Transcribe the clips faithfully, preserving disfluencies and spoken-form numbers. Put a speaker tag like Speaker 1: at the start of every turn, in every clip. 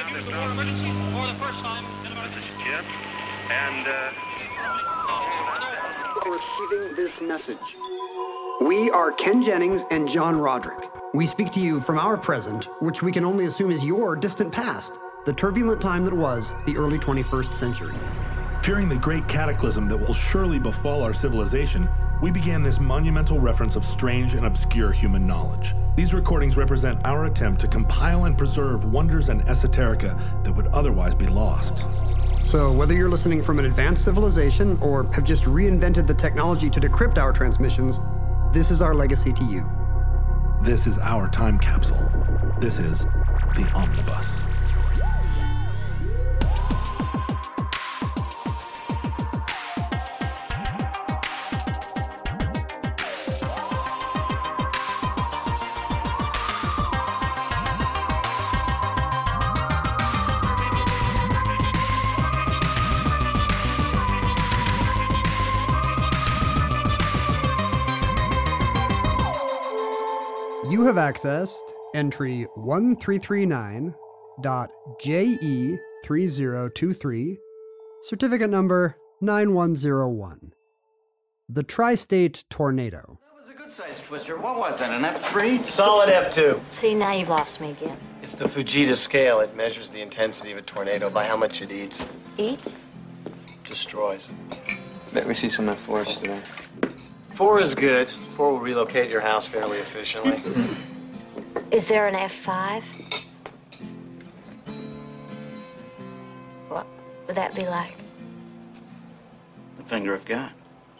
Speaker 1: emergency for the first time in about...
Speaker 2: This is Jim, and, uh...
Speaker 3: Receiving this message. We are Ken Jennings and John Roderick. We speak to you from our present, which we can only assume is your distant past, the turbulent time that was the early twenty-first century.
Speaker 4: Fearing the great cataclysm that will surely befall our civilization, we began this monumental reference of strange and obscure human knowledge. These recordings represent our attempt to compile and preserve wonders and esoterica that would otherwise be lost.
Speaker 3: So whether you're listening from an advanced civilization or have just reinvented the technology to decrypt our transmissions, this is our legacy to you.
Speaker 4: This is our time capsule. This is the Omnibus.
Speaker 3: You have accessed entry one three three nine dot J E three zero two three, certificate number nine one zero one. The Tri-State Tornado.
Speaker 5: That was a good-sized twister. What was that, an F three?
Speaker 6: Solid F two.
Speaker 7: See, now you've lost me again.
Speaker 6: It's the Fujita scale. It measures the intensity of a tornado by how much it eats.
Speaker 7: Eats?
Speaker 6: Destroys.
Speaker 5: Bet we see some F fours today.
Speaker 6: Four is good. Four will relocate your house fairly efficiently.
Speaker 7: Is there an F five? What would that be like?
Speaker 5: The finger of God.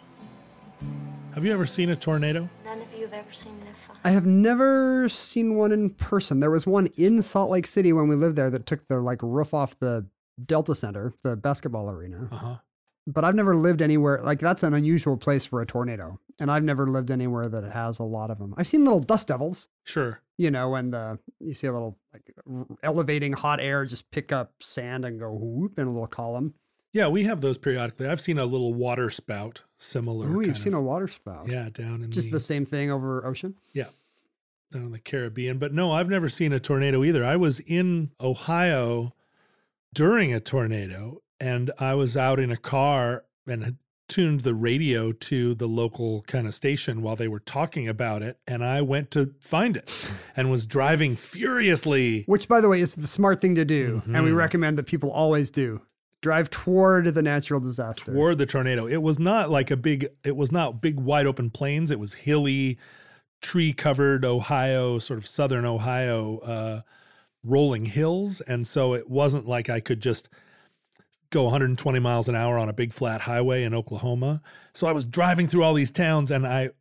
Speaker 8: Have you ever seen a tornado?
Speaker 7: None of you have ever seen an F five?
Speaker 3: I have never seen one in person. There was one in Salt Lake City when we lived there that took the like roof off the Delta Center, the basketball arena.
Speaker 8: Uh-huh.
Speaker 3: But I've never lived anywhere, like that's an unusual place for a tornado. And I've never lived anywhere that has a lot of them. I've seen little dust devils.
Speaker 8: Sure.
Speaker 3: You know, when the, you see a little like elevating hot air just pick up sand and go whoop in a little column.
Speaker 8: Yeah, we have those periodically. I've seen a little water spout similar.
Speaker 3: Ooh, you've
Speaker 8: kind
Speaker 3: seen
Speaker 8: of,
Speaker 3: a water spout.
Speaker 8: Yeah, down in
Speaker 3: Just
Speaker 8: the,
Speaker 3: the same thing over ocean?
Speaker 8: Yeah, down in the Caribbean. But no, I've never seen a tornado either. I was in Ohio during a tornado, and I was out in a car and had tuned the radio to the local kind of station while they were talking about it, and I went to find it and was driving furiously.
Speaker 3: Which, by the way, is the smart thing to do,
Speaker 8: Mm-hmm.
Speaker 3: and we recommend that people always do. Drive toward the natural disaster.
Speaker 8: Toward the tornado. It was not like a big, it was not big wide open plains. It was hilly, tree-covered Ohio, sort of southern Ohio, uh, rolling hills, and so it wasn't like I could just go one hundred twenty miles an hour on a big flat highway in Oklahoma. So I was driving through all these towns, and I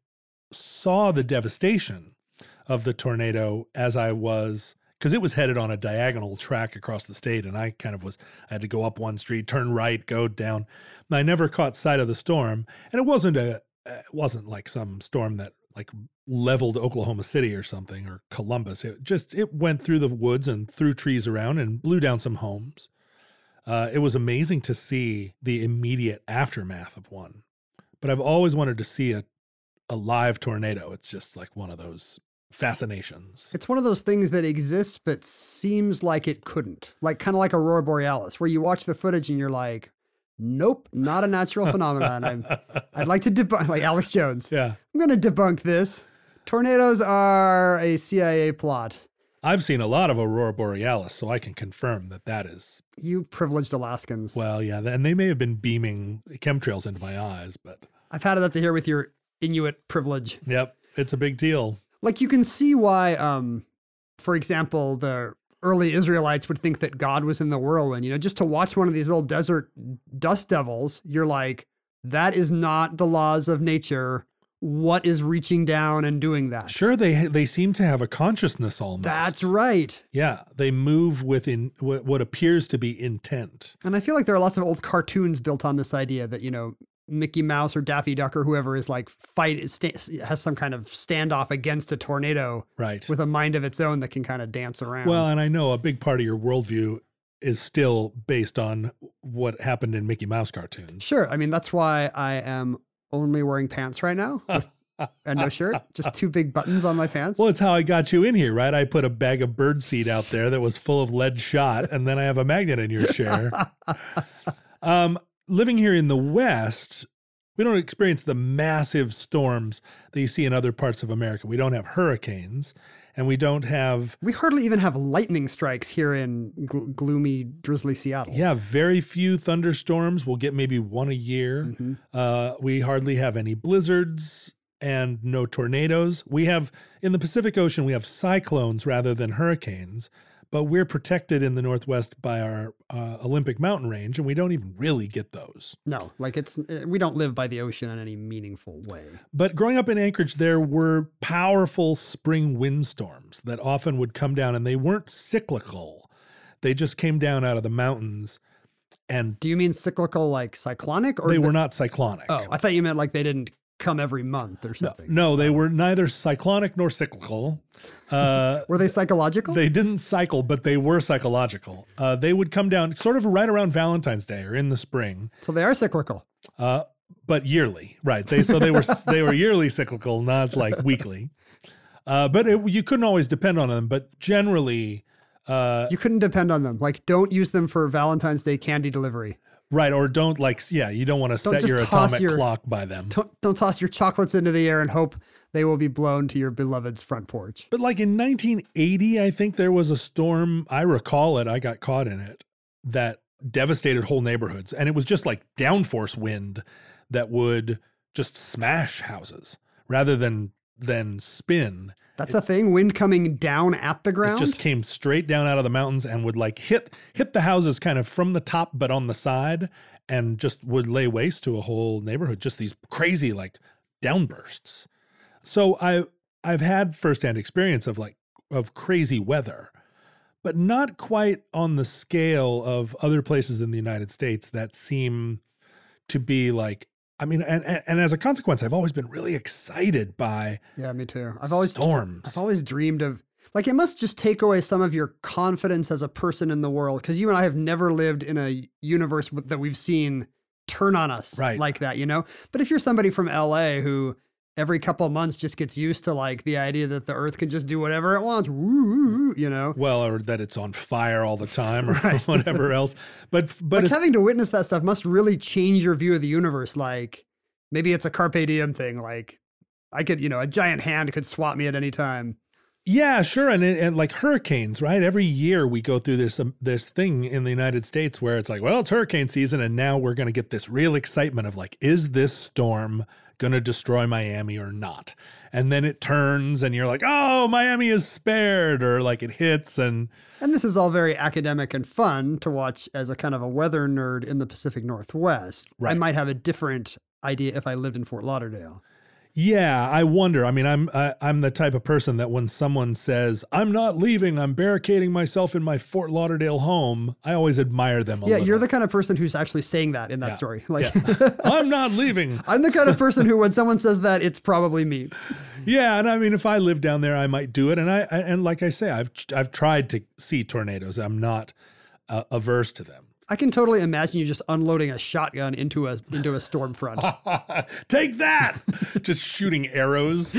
Speaker 8: saw the devastation of the tornado as I was, because it was headed on a diagonal track across the state, and I kind of was, I had to go up one street, turn right, go down. And I never caught sight of the storm, and it wasn't a, it wasn't like some storm that like leveled Oklahoma City or something, or Columbus. It just, it went through the woods and through trees around and blew down some homes. Uh, it was amazing to see the immediate aftermath of one. But I've always wanted to see a, a live tornado. It's just like one of those fascinations.
Speaker 3: It's one of those things that exists but seems like it couldn't. Like kind of like Aurora Borealis, where you watch the footage and you're like, nope, not a natural phenomenon. I'm, I'd like to debunk, like Alex Jones.
Speaker 8: Yeah.
Speaker 3: I'm going to debunk this. Tornadoes are a C I A plot.
Speaker 8: I've seen a lot of Aurora Borealis, so I can confirm that that is...
Speaker 3: You privileged Alaskans.
Speaker 8: Well, yeah, and they may have been beaming chemtrails into my eyes, but...
Speaker 3: I've had it up to here with your Inuit privilege.
Speaker 8: Yep, it's a big deal.
Speaker 3: Like, you can see why, um, for example, the early Israelites would think that God was in the whirlwind. You know, just to watch one of these little desert dust devils, you're like, that is not the laws of nature. What is reaching down and doing that?
Speaker 8: Sure, they they seem to have a consciousness almost.
Speaker 3: That's right.
Speaker 8: Yeah, they move within what appears to be intent.
Speaker 3: And I feel like there are lots of old cartoons built on this idea that, you know, Mickey Mouse or Daffy Duck or whoever is like fight, sta- has some kind of standoff against a tornado.
Speaker 8: Right.
Speaker 3: With a mind of its own that can kind of dance around.
Speaker 8: Well, and I know a big part of your worldview is still based on what happened in Mickey Mouse cartoons.
Speaker 3: Sure. I mean, that's why I am only wearing pants right now with and no shirt, just two big buttons on my pants.
Speaker 8: Well, it's how I got you in here, right? I put a bag of birdseed out there that was full of lead shot, and then I have a magnet in your chair. um, living here in the West, we don't experience the massive storms that you see in other parts of America. We don't have hurricanes, and we don't have...
Speaker 3: We hardly even have lightning strikes here in gl- gloomy, drizzly Seattle.
Speaker 8: Yeah, very few thunderstorms. We'll get maybe one a year.
Speaker 3: Mm-hmm.
Speaker 8: Uh, we hardly have any blizzards and no tornadoes. We have, in the Pacific Ocean, we have cyclones rather than hurricanes, but we're protected in the Northwest by our uh, Olympic mountain range, and we don't even really get those.
Speaker 3: No, like it's, we don't live by the ocean in any meaningful way.
Speaker 8: But growing up in Anchorage, there were powerful spring windstorms that often would come down, and they weren't cyclical. They just came down out of the mountains. And
Speaker 3: do you mean cyclical, like cyclonic? Or
Speaker 8: they
Speaker 3: the,
Speaker 8: were not cyclonic.
Speaker 3: Oh, I thought you meant like they didn't come every month or something.
Speaker 8: No, no they were neither cyclonic nor cyclical. Uh,
Speaker 3: were they psychological?
Speaker 8: They didn't cycle, but they were psychological. Uh, they would come down sort of right around Valentine's Day or in the spring.
Speaker 3: So they are cyclical.
Speaker 8: Uh, but yearly, right? They so they were they were yearly cyclical, not like weekly. Uh, but it, you couldn't always depend on them. But generally, uh,
Speaker 3: you couldn't depend on them. Like, don't use them for Valentine's Day candy delivery.
Speaker 8: Right, or don't like, yeah, you don't want to set your atomic your,
Speaker 3: clock
Speaker 8: by them.
Speaker 3: Don't, don't toss your chocolates into the air and hope they will be blown to your beloved's front porch.
Speaker 8: But like in nineteen eighty, I think there was a storm, I recall it, I got caught in it, that devastated whole neighborhoods. And it was just like downforce wind that would just smash houses rather than than spin.
Speaker 3: That's
Speaker 8: it,
Speaker 3: a thing? Wind coming down at the ground?
Speaker 8: It just came straight down out of the mountains and would like hit hit the houses kind of from the top but on the side, and just would lay waste to a whole neighborhood. Just these crazy like downbursts. So I I've had firsthand experience of like of crazy weather, but not quite on the scale of other places in the United States that seem to be like, I mean, and, and, and as a consequence, I've always been really excited by
Speaker 3: yeah, me too. I've always
Speaker 8: storms.
Speaker 3: I've always dreamed of, like, it must just take away some of your confidence as a person in the world, because you and I have never lived in a universe that we've seen turn on us
Speaker 8: right.
Speaker 3: like that, you know? But if you're somebody from L A who every couple of months just gets used to like the idea that the earth can just do whatever it wants, woo, you know?
Speaker 8: Well, or that it's on fire all the time or
Speaker 3: right.
Speaker 8: whatever else. But but
Speaker 3: like having to witness that stuff must really change your view of the universe. Like maybe it's a carpe diem thing. Like I could, you know, a giant hand could swat me at any time.
Speaker 8: Yeah, sure. And, and like hurricanes, right? Every year we go through this um, this thing in the United States where it's like, well, it's hurricane season. And now we're going to get this real excitement of like, is this storm going to destroy Miami or not? And then it turns and you're like, oh, Miami is spared, or like it hits. And
Speaker 3: and this is all very academic and fun to watch as a kind of a weather nerd in the Pacific Northwest.
Speaker 8: Right.
Speaker 3: I might have a different idea if I lived in Fort Lauderdale.
Speaker 8: Yeah, I wonder. I mean, I'm I, I'm the type of person that when someone says, I'm not leaving, I'm barricading myself in my Fort Lauderdale home, I always admire them a
Speaker 3: yeah,
Speaker 8: little.
Speaker 3: you're the kind of person who's actually saying that in that
Speaker 8: yeah.
Speaker 3: story. Like,
Speaker 8: yeah. I'm not leaving.
Speaker 3: I'm the kind of person who, when someone says that, it's probably me.
Speaker 8: Yeah, and I mean, if I lived down there, I might do it. And I, I and like I say, I've I've tried to see tornadoes. I'm not uh, averse to them.
Speaker 3: I can totally imagine you just unloading a shotgun into a into a storm front.
Speaker 8: Take that! Just shooting arrows.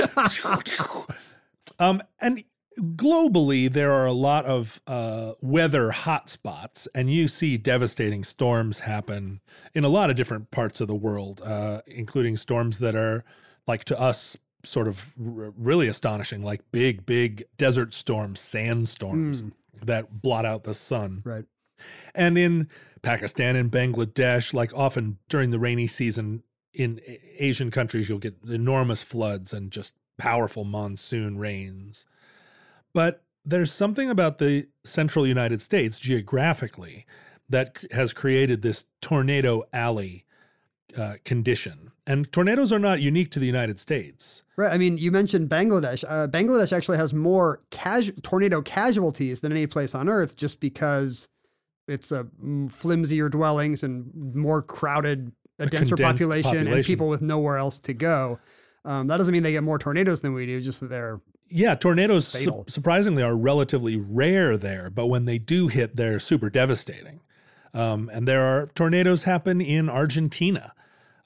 Speaker 8: um, and globally, there are a lot of uh, weather hotspots, and you see devastating storms happen in a lot of different parts of the world, uh, including storms that are, like to us, sort of r- really astonishing, like big, big desert storms, sandstorms mm. that blot out the sun.
Speaker 3: Right.
Speaker 8: And in Pakistan and Bangladesh, like often during the rainy season in Asian countries, you'll get enormous floods and just powerful monsoon rains. But there's something about the central United States geographically that has created this tornado alley uh, condition. And tornadoes are not unique to the United States.
Speaker 3: Right. I mean, you mentioned Bangladesh. Uh, Bangladesh actually has more casu- tornado casualties than any place on Earth, just because it's a uh, flimsier dwellings and more crowded, a, a denser population, population and people with nowhere else to go. Um, that doesn't mean they get more tornadoes than we do, just that they're
Speaker 8: Yeah, tornadoes su-
Speaker 3: fatal.
Speaker 8: surprisingly are relatively rare there, but when they do hit, they're super devastating. Um, and there are tornadoes happen in Argentina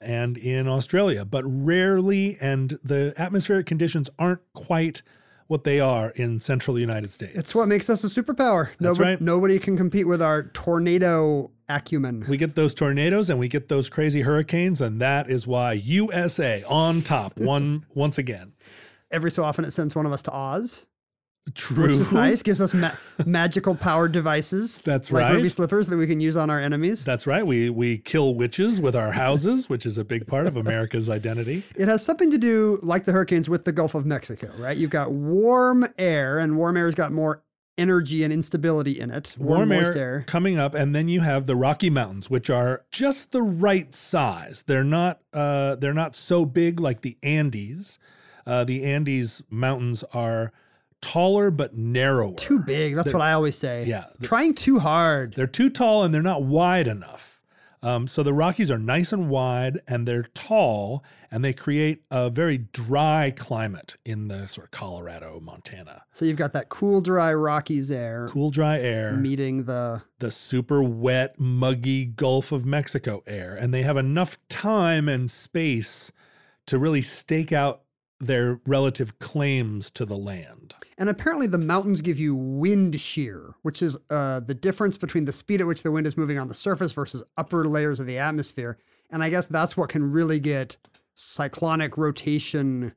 Speaker 8: and in Australia, but rarely, and the atmospheric conditions aren't quite what they are in central United States.
Speaker 3: It's what makes us a superpower.
Speaker 8: That's
Speaker 3: Nobody,
Speaker 8: right.
Speaker 3: Nobody can compete with our tornado acumen.
Speaker 8: We get those tornadoes and we get those crazy hurricanes, and that is why U S A on top one once again.
Speaker 3: Every so often it sends one of us to Oz.
Speaker 8: True.
Speaker 3: Which is nice. Gives us ma- magical powered devices.
Speaker 8: That's
Speaker 3: like
Speaker 8: right.
Speaker 3: ruby slippers that we can use on our enemies.
Speaker 8: That's right. We we kill witches with our houses, which is a big part of America's identity.
Speaker 3: It has something to do, like the hurricanes, with the Gulf of Mexico, right? You've got warm air, and warm air's got more energy and instability in it.
Speaker 8: Warm,
Speaker 3: Warm,
Speaker 8: air,
Speaker 3: moist air.
Speaker 8: coming up, and then you have the Rocky Mountains, which are just the right size. They're not uh, they're not so big like the Andes. Uh, the Andes mountains are taller but narrower.
Speaker 3: Too big. That's
Speaker 8: They're-
Speaker 3: what I always say.
Speaker 8: Yeah.
Speaker 3: Trying too hard.
Speaker 8: They're too tall and they're not wide enough. Um, so the Rockies are nice and wide and they're tall, and they create a very dry climate in the sort of Colorado, Montana.
Speaker 3: So you've got that cool, dry Rockies air
Speaker 8: Cool, dry air.
Speaker 3: meeting the
Speaker 8: the super wet, muggy Gulf of Mexico air. And they have enough time and space to really stake out their relative claims to the land.
Speaker 3: And apparently the mountains give you wind shear, which is uh, the difference between the speed at which the wind is moving on the surface versus upper layers of the atmosphere. And I guess that's what can really get cyclonic rotation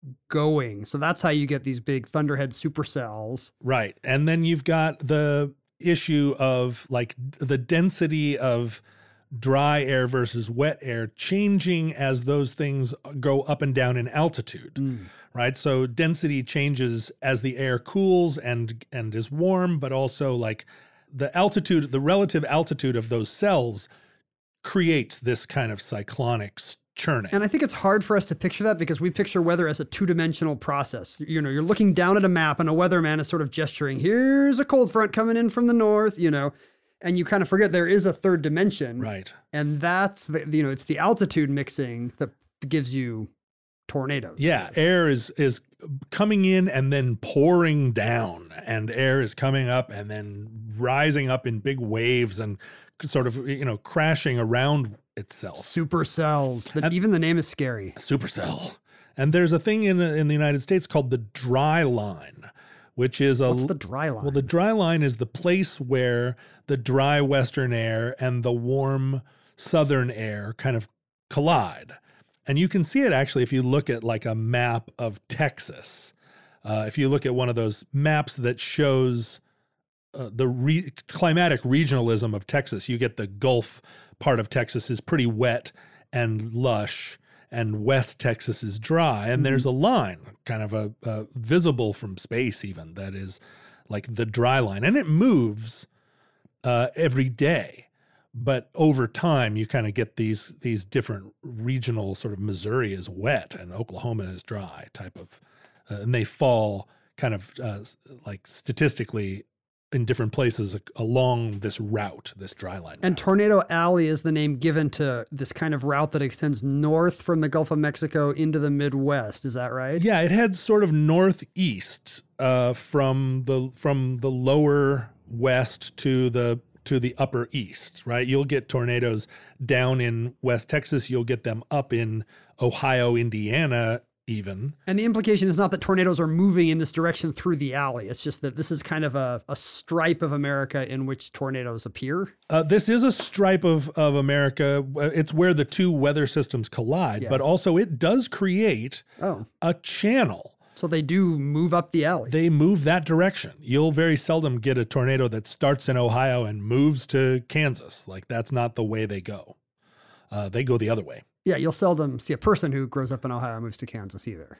Speaker 3: going. So that's how you get these big thunderhead supercells.
Speaker 8: Right. And then you've got the issue of like the density of dry air versus wet air changing as those things go up and down in altitude.
Speaker 3: Mm.
Speaker 8: Right. So density changes as the air cools and and is warm, but also like the altitude, the relative altitude of those cells creates this kind of cyclonic s- churning.
Speaker 3: And I think it's hard for us to picture that because we picture weather as a two-dimensional process. You know, you're looking down at a map and a weatherman is sort of gesturing, here's a cold front coming in from the north, you know, and you kind of forget there is a third dimension.
Speaker 8: Right.
Speaker 3: And that's, the, you know, it's the altitude mixing that gives you tornadoes.
Speaker 8: Yeah, air is is coming in and then pouring down, and air is coming up and then rising up in big waves and sort of, you know, crashing around itself.
Speaker 3: Supercells. That
Speaker 8: And-
Speaker 3: even the name is scary.
Speaker 8: Supercell. And there's a thing in in the United States called the dry line, which is a
Speaker 3: What's the dry line?
Speaker 8: Well, the dry line is the place where the dry western air and the warm southern air kind of collide. And you can see it actually if you look at like a map of Texas. Uh, if you look at one of those maps that shows uh, the re- climatic regionalism of Texas, you get the Gulf part of Texas is pretty wet and lush, and West Texas is dry. And there's a line, kind of a, a visible from space even, that is like the dry line. And it moves uh, every day. But over time, you kind of get these these different regional sort of Missouri is wet and Oklahoma is dry type of, uh, and they fall kind of uh, like statistically in different places along this route, this dry line
Speaker 3: And
Speaker 8: route.
Speaker 3: Tornado Alley is the name given to this kind of route that extends north from the Gulf of Mexico into the Midwest. Is that right?
Speaker 8: Yeah, it heads sort of northeast uh, from the from the lower west to the to the upper east, right? You'll get tornadoes down in West Texas. You'll get them up in Ohio, Indiana, even.
Speaker 3: And the implication is not that tornadoes are moving in this direction through the alley. It's just that this is kind of a, a stripe of America in which tornadoes appear.
Speaker 8: Uh, this is a stripe of, of America. It's where the two weather systems collide,
Speaker 3: Yeah.
Speaker 8: but also it does create
Speaker 3: Oh,
Speaker 8: a channel.
Speaker 3: so they do move up the alley.
Speaker 8: They move that direction. You'll very seldom get a tornado that starts in Ohio and moves to Kansas. Like, that's not the way they go. Uh, they go the other way.
Speaker 3: Yeah, you'll seldom see a person who grows up in Ohio and moves to Kansas either.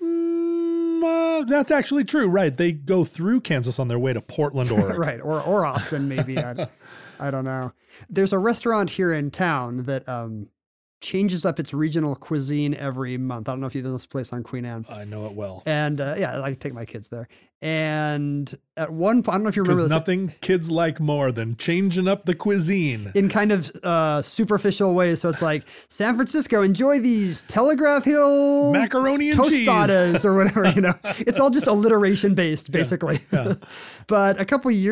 Speaker 8: Mm, uh, that's actually true, right? They go through Kansas on their way to Portland, Oregon.
Speaker 3: Right, or or Austin maybe. I, I don't know. There's a restaurant here in town that um, changes up its regional cuisine every month. I don't know if you've done this place on Queen Anne.
Speaker 8: I know it well.
Speaker 3: And uh, yeah, I take my kids there. And at one point, I don't know if you remember
Speaker 8: Because
Speaker 3: this.
Speaker 8: nothing kids like more than changing up the cuisine.
Speaker 3: In kind of uh, superficial ways. So it's like, San Francisco, enjoy these Telegraph Hill
Speaker 8: Macaroni and cheese.
Speaker 3: tostadas or whatever, you know. It's all just alliteration based, basically.
Speaker 8: yeah.
Speaker 3: But a couple of years, uh,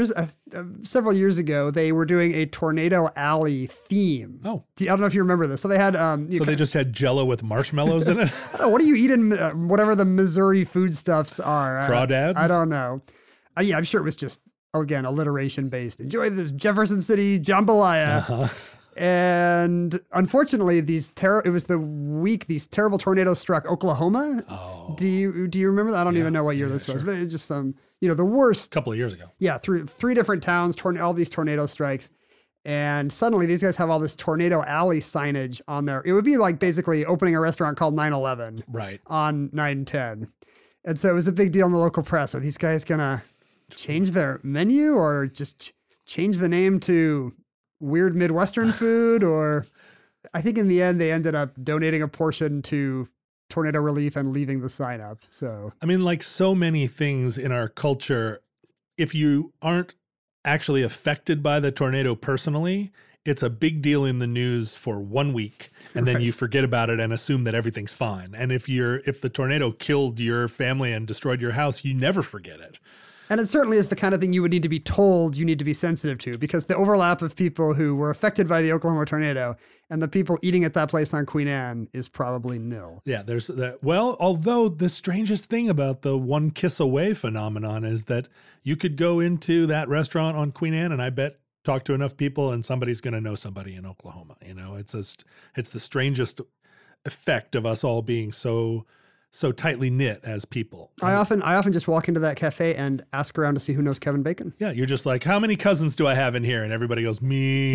Speaker 3: uh, several years ago, they were doing a Tornado Alley theme.
Speaker 8: Oh.
Speaker 3: Do you- I don't know if you remember this. So they had... Um, you
Speaker 8: So
Speaker 3: ca-
Speaker 8: they just had Jell-O with marshmallows in it?
Speaker 3: I don't know, what do you eat in uh, whatever the Missouri foodstuffs are? I-
Speaker 8: Crawdads?
Speaker 3: I don't know. Uh, yeah, I'm sure it was just, again, alliteration based. Enjoy this Jefferson City jambalaya.
Speaker 8: Uh-huh.
Speaker 3: And unfortunately, these ter- it was the week these terrible tornadoes struck Oklahoma.
Speaker 8: Oh.
Speaker 3: Do you do you remember that? I don't
Speaker 8: Yeah,
Speaker 3: even know what year
Speaker 8: yeah,
Speaker 3: this was,
Speaker 8: sure.
Speaker 3: but it's just some, you know, the worst.
Speaker 8: A couple of years ago.
Speaker 3: Yeah, through three different towns, torn- all these tornado strikes. And suddenly these guys have all this Tornado Alley signage on there. It would be like basically opening a restaurant called nine eleven
Speaker 8: Right.
Speaker 3: on nine ten. And so it was a big deal in the local press. Are these guys going to change their menu or just ch- change the name to weird Midwestern food? Or I think in the end, they ended up donating a portion to tornado relief and leaving the sign up. So
Speaker 8: I mean, like so many things in our culture, if you aren't actually affected by the tornado personally, it's a big deal in the news for one week, and then
Speaker 3: Right.
Speaker 8: you forget about it and assume that everything's fine. And if you're if the tornado killed your family and destroyed your house, you never forget it.
Speaker 3: And it certainly is the kind of thing you would need to be told you need to be sensitive to, because the overlap of people who were affected by the Oklahoma tornado and the people eating at that place on Queen Anne is probably nil.
Speaker 8: Yeah, there's that. Well, although the strangest thing about the one kiss away phenomenon is that you could go into that restaurant on Queen Anne and I bet talk to enough people and somebody's going to know somebody in Oklahoma. You know, it's just, it's the strangest effect of us all being so so tightly knit as people.
Speaker 3: I often I often just walk into that cafe and ask around to see who knows Kevin Bacon.
Speaker 8: Yeah, you're just like, how many cousins do I have in here? And everybody goes, me.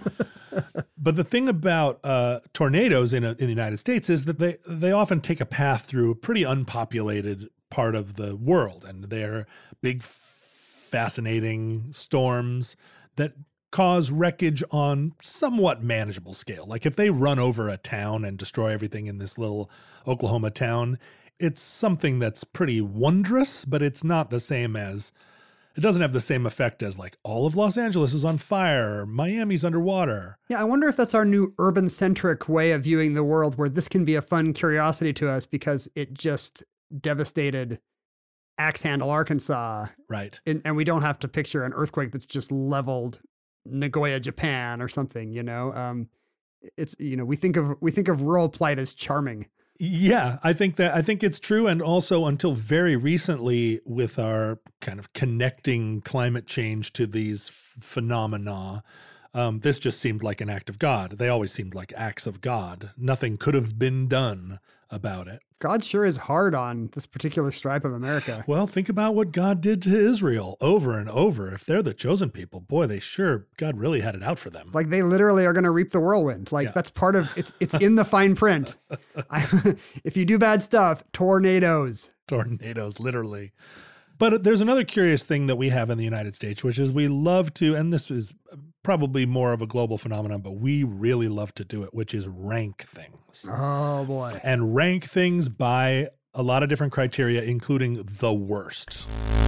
Speaker 8: But the thing about uh, tornadoes in, a, in the United States is that they, they often take a path through a pretty unpopulated part of the world. And they're big, fascinating storms that cause wreckage on somewhat manageable scale. Like if they run over a town and destroy everything in this little Oklahoma town, it's something that's pretty wondrous, but it's not the same as, it doesn't have the same effect as like all of Los Angeles is on fire, or Miami's underwater.
Speaker 3: Yeah, I wonder if that's our new urban-centric way of viewing the world, where this can be a fun curiosity to us because it just devastated Axe Handle, Arkansas.
Speaker 8: Right.
Speaker 3: And, and we don't have to picture an earthquake that's just leveled Nagoya, Japan or something, you know? Um, it's, you know, we think of, we think of rural plight as charming.
Speaker 8: Yeah, I think that I think it's true. And also until very recently, with our kind of connecting climate change to these f- phenomena, um, this just seemed like an act of God. They always seemed like acts of God. Nothing could have been done about it.
Speaker 3: God sure is hard on this particular stripe of America.
Speaker 8: Well, think about what God did to Israel over and over. If they're the chosen people, boy, they sure, God really had it out for them.
Speaker 3: Like they literally are going to reap the whirlwind. Like
Speaker 8: Yeah.
Speaker 3: that's part of it's. It's in the fine print. I, if you do bad stuff, tornadoes.
Speaker 8: Tornadoes, literally. But there's another curious thing that we have in the United States, which is we love to, and this is probably more of a global phenomenon, but we really love to do it, which is rank things.
Speaker 3: Oh boy.
Speaker 8: And rank things by a lot of different criteria, including the worst.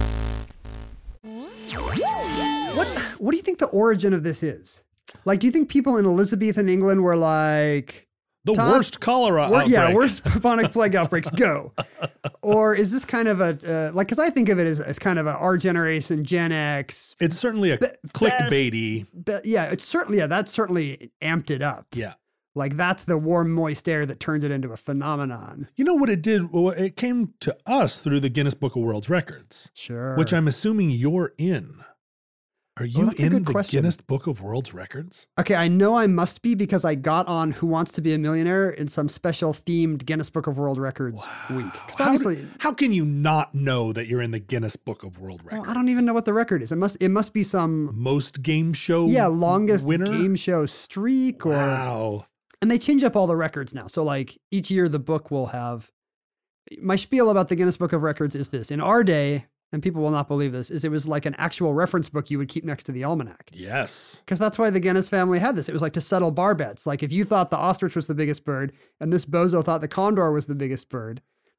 Speaker 3: What What do you think the origin of this is? Like, do you think people in Elizabethan England were like,
Speaker 8: The
Speaker 3: Todd,
Speaker 8: worst cholera
Speaker 3: Wor-
Speaker 8: outbreak.
Speaker 3: yeah, worst bubonic plague outbreaks, go. Or is this kind of a, uh, like, because I think of it as, as kind of a our generation, Gen X.
Speaker 8: It's certainly a
Speaker 3: Be-
Speaker 8: clickbaity.
Speaker 3: But yeah, it's certainly, yeah, that certainly amped it up.
Speaker 8: Yeah.
Speaker 3: Like, that's the warm, moist air that turned it into a phenomenon.
Speaker 8: You know what it did? Well, it came to us through the Guinness Book of World Records,
Speaker 3: Sure.
Speaker 8: which I'm assuming you're in. Are you
Speaker 3: that's a
Speaker 8: in
Speaker 3: good
Speaker 8: the
Speaker 3: question.
Speaker 8: Guinness Book of World Records?
Speaker 3: Okay, I know I must be because I got on Who Wants to Be a Millionaire in some special themed Guinness Book of World Records week. 'Cause
Speaker 8: How,
Speaker 3: obviously,
Speaker 8: do- how can you not know that you're in the Guinness Book of World Records?
Speaker 3: well, I don't even know what the record is. It must it must be some
Speaker 8: Most game show
Speaker 3: yeah, longest
Speaker 8: winner?
Speaker 3: game show streak or
Speaker 8: Wow.
Speaker 3: and they change up all the records now. So like each year the book will have my spiel about the Guinness Book of Records is this. In our day, and people will not believe this, is it was like an actual reference book you would keep next to the almanac.
Speaker 8: Yes.
Speaker 3: Because that's why the Guinness family had this. It was like to settle bar bets. Like if you thought the ostrich was the biggest bird and this bozo thought the condor was the biggest bird,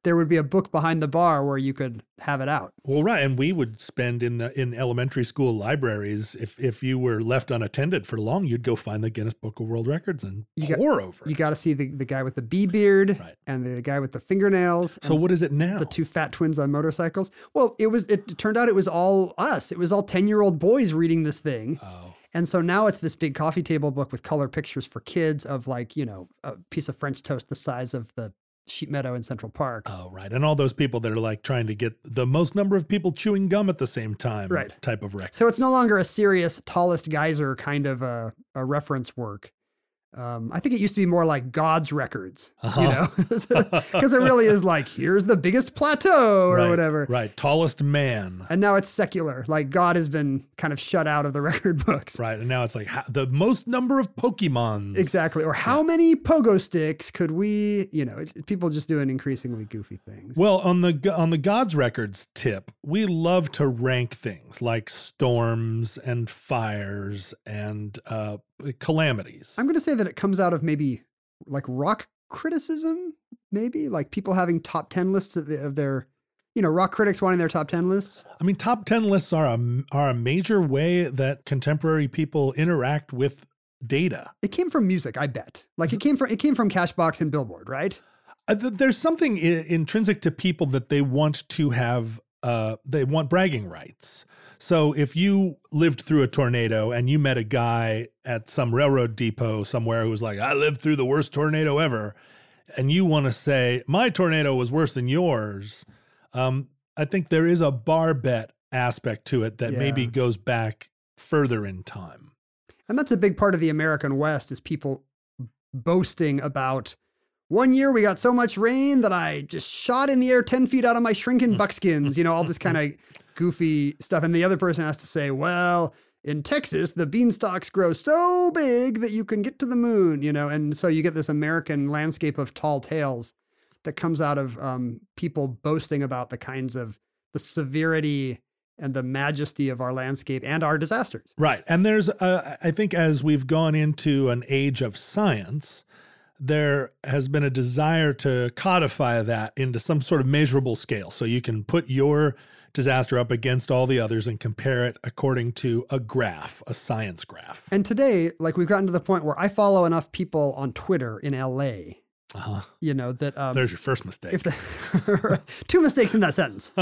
Speaker 3: there would be a book behind the bar where you could have it out.
Speaker 8: Well, right, and we would spend in the in elementary school libraries. If if you were left unattended for long, you'd go find the Guinness Book of World Records and
Speaker 3: You
Speaker 8: pour
Speaker 3: got,
Speaker 8: over.
Speaker 3: You
Speaker 8: it.
Speaker 3: got to see the, the guy with the bee beard
Speaker 8: Right.
Speaker 3: and the guy with the fingernails.
Speaker 8: So
Speaker 3: and
Speaker 8: what is it now?
Speaker 3: the two fat twins on motorcycles. Well, it was. It turned out it was all us. It was all ten-year-old boys reading this thing.
Speaker 8: Oh,
Speaker 3: And so now it's this big coffee table book with color pictures for kids of like, you know, a piece of French toast the size of the sheep meadow in Central Park.
Speaker 8: oh, right, and all those people that are like trying to get the most number of people chewing gum at the same time,
Speaker 3: Right.
Speaker 8: Type of record.
Speaker 3: So it's no longer a serious tallest geyser kind of a, a reference work. Um, I think it used to be more like God's records,
Speaker 8: Uh-huh.
Speaker 3: you know, because it really is like, here's the biggest plateau or
Speaker 8: right,
Speaker 3: whatever.
Speaker 8: Right, tallest man.
Speaker 3: And now it's secular. Like God has been kind of shut out of the record books.
Speaker 8: Right, and now it's like ha- the most number of Pokemons.
Speaker 3: Exactly. Or how many pogo sticks could we, you know, it, people just doing increasingly goofy things.
Speaker 8: Well, on the on the God's Records tip, we love to rank things like storms and fires and uh, calamities.
Speaker 3: I'm going to say that it comes out of maybe like rock criticism, maybe like people having top ten lists of, the, of their, you know, rock critics wanting their top ten lists.
Speaker 8: I mean, top ten lists are a are a major way that contemporary people interact with data.
Speaker 3: It came from music, I bet. Like it came from it came from Cashbox and Billboard, right?
Speaker 8: Uh, th- there's something I- intrinsic to people that they want to have. Uh, they want bragging rights. So if you lived through a tornado and you met a guy at some railroad depot somewhere who was like, I lived through the worst tornado ever, and you want to say, my tornado was worse than yours, um, I think there is a bar bet aspect to it that
Speaker 3: Yeah.
Speaker 8: maybe goes back further in time.
Speaker 3: And that's a big part of the American West is people boasting about one year we got so much rain that I just shot in the air ten feet out of my shrinking buckskins, you know, all this kind of goofy stuff. And the other person has to say, well, in Texas, the beanstalks grow so big that you can get to the moon, you know, and so you get this American landscape of tall tales that comes out of um, people boasting about the kinds of the severity and the majesty of our landscape and our disasters.
Speaker 8: Right. And there's, uh, I think, as we've gone into an age of science, there has been a desire to codify that into some sort of measurable scale. So you can put your disaster up against all the others and compare it according to a graph, a science graph.
Speaker 3: And today, like we've gotten to the point where I follow enough people on Twitter in L A,
Speaker 8: Uh-huh.
Speaker 3: you know, that um,
Speaker 8: There's your first mistake.
Speaker 3: if the, two mistakes in that sentence.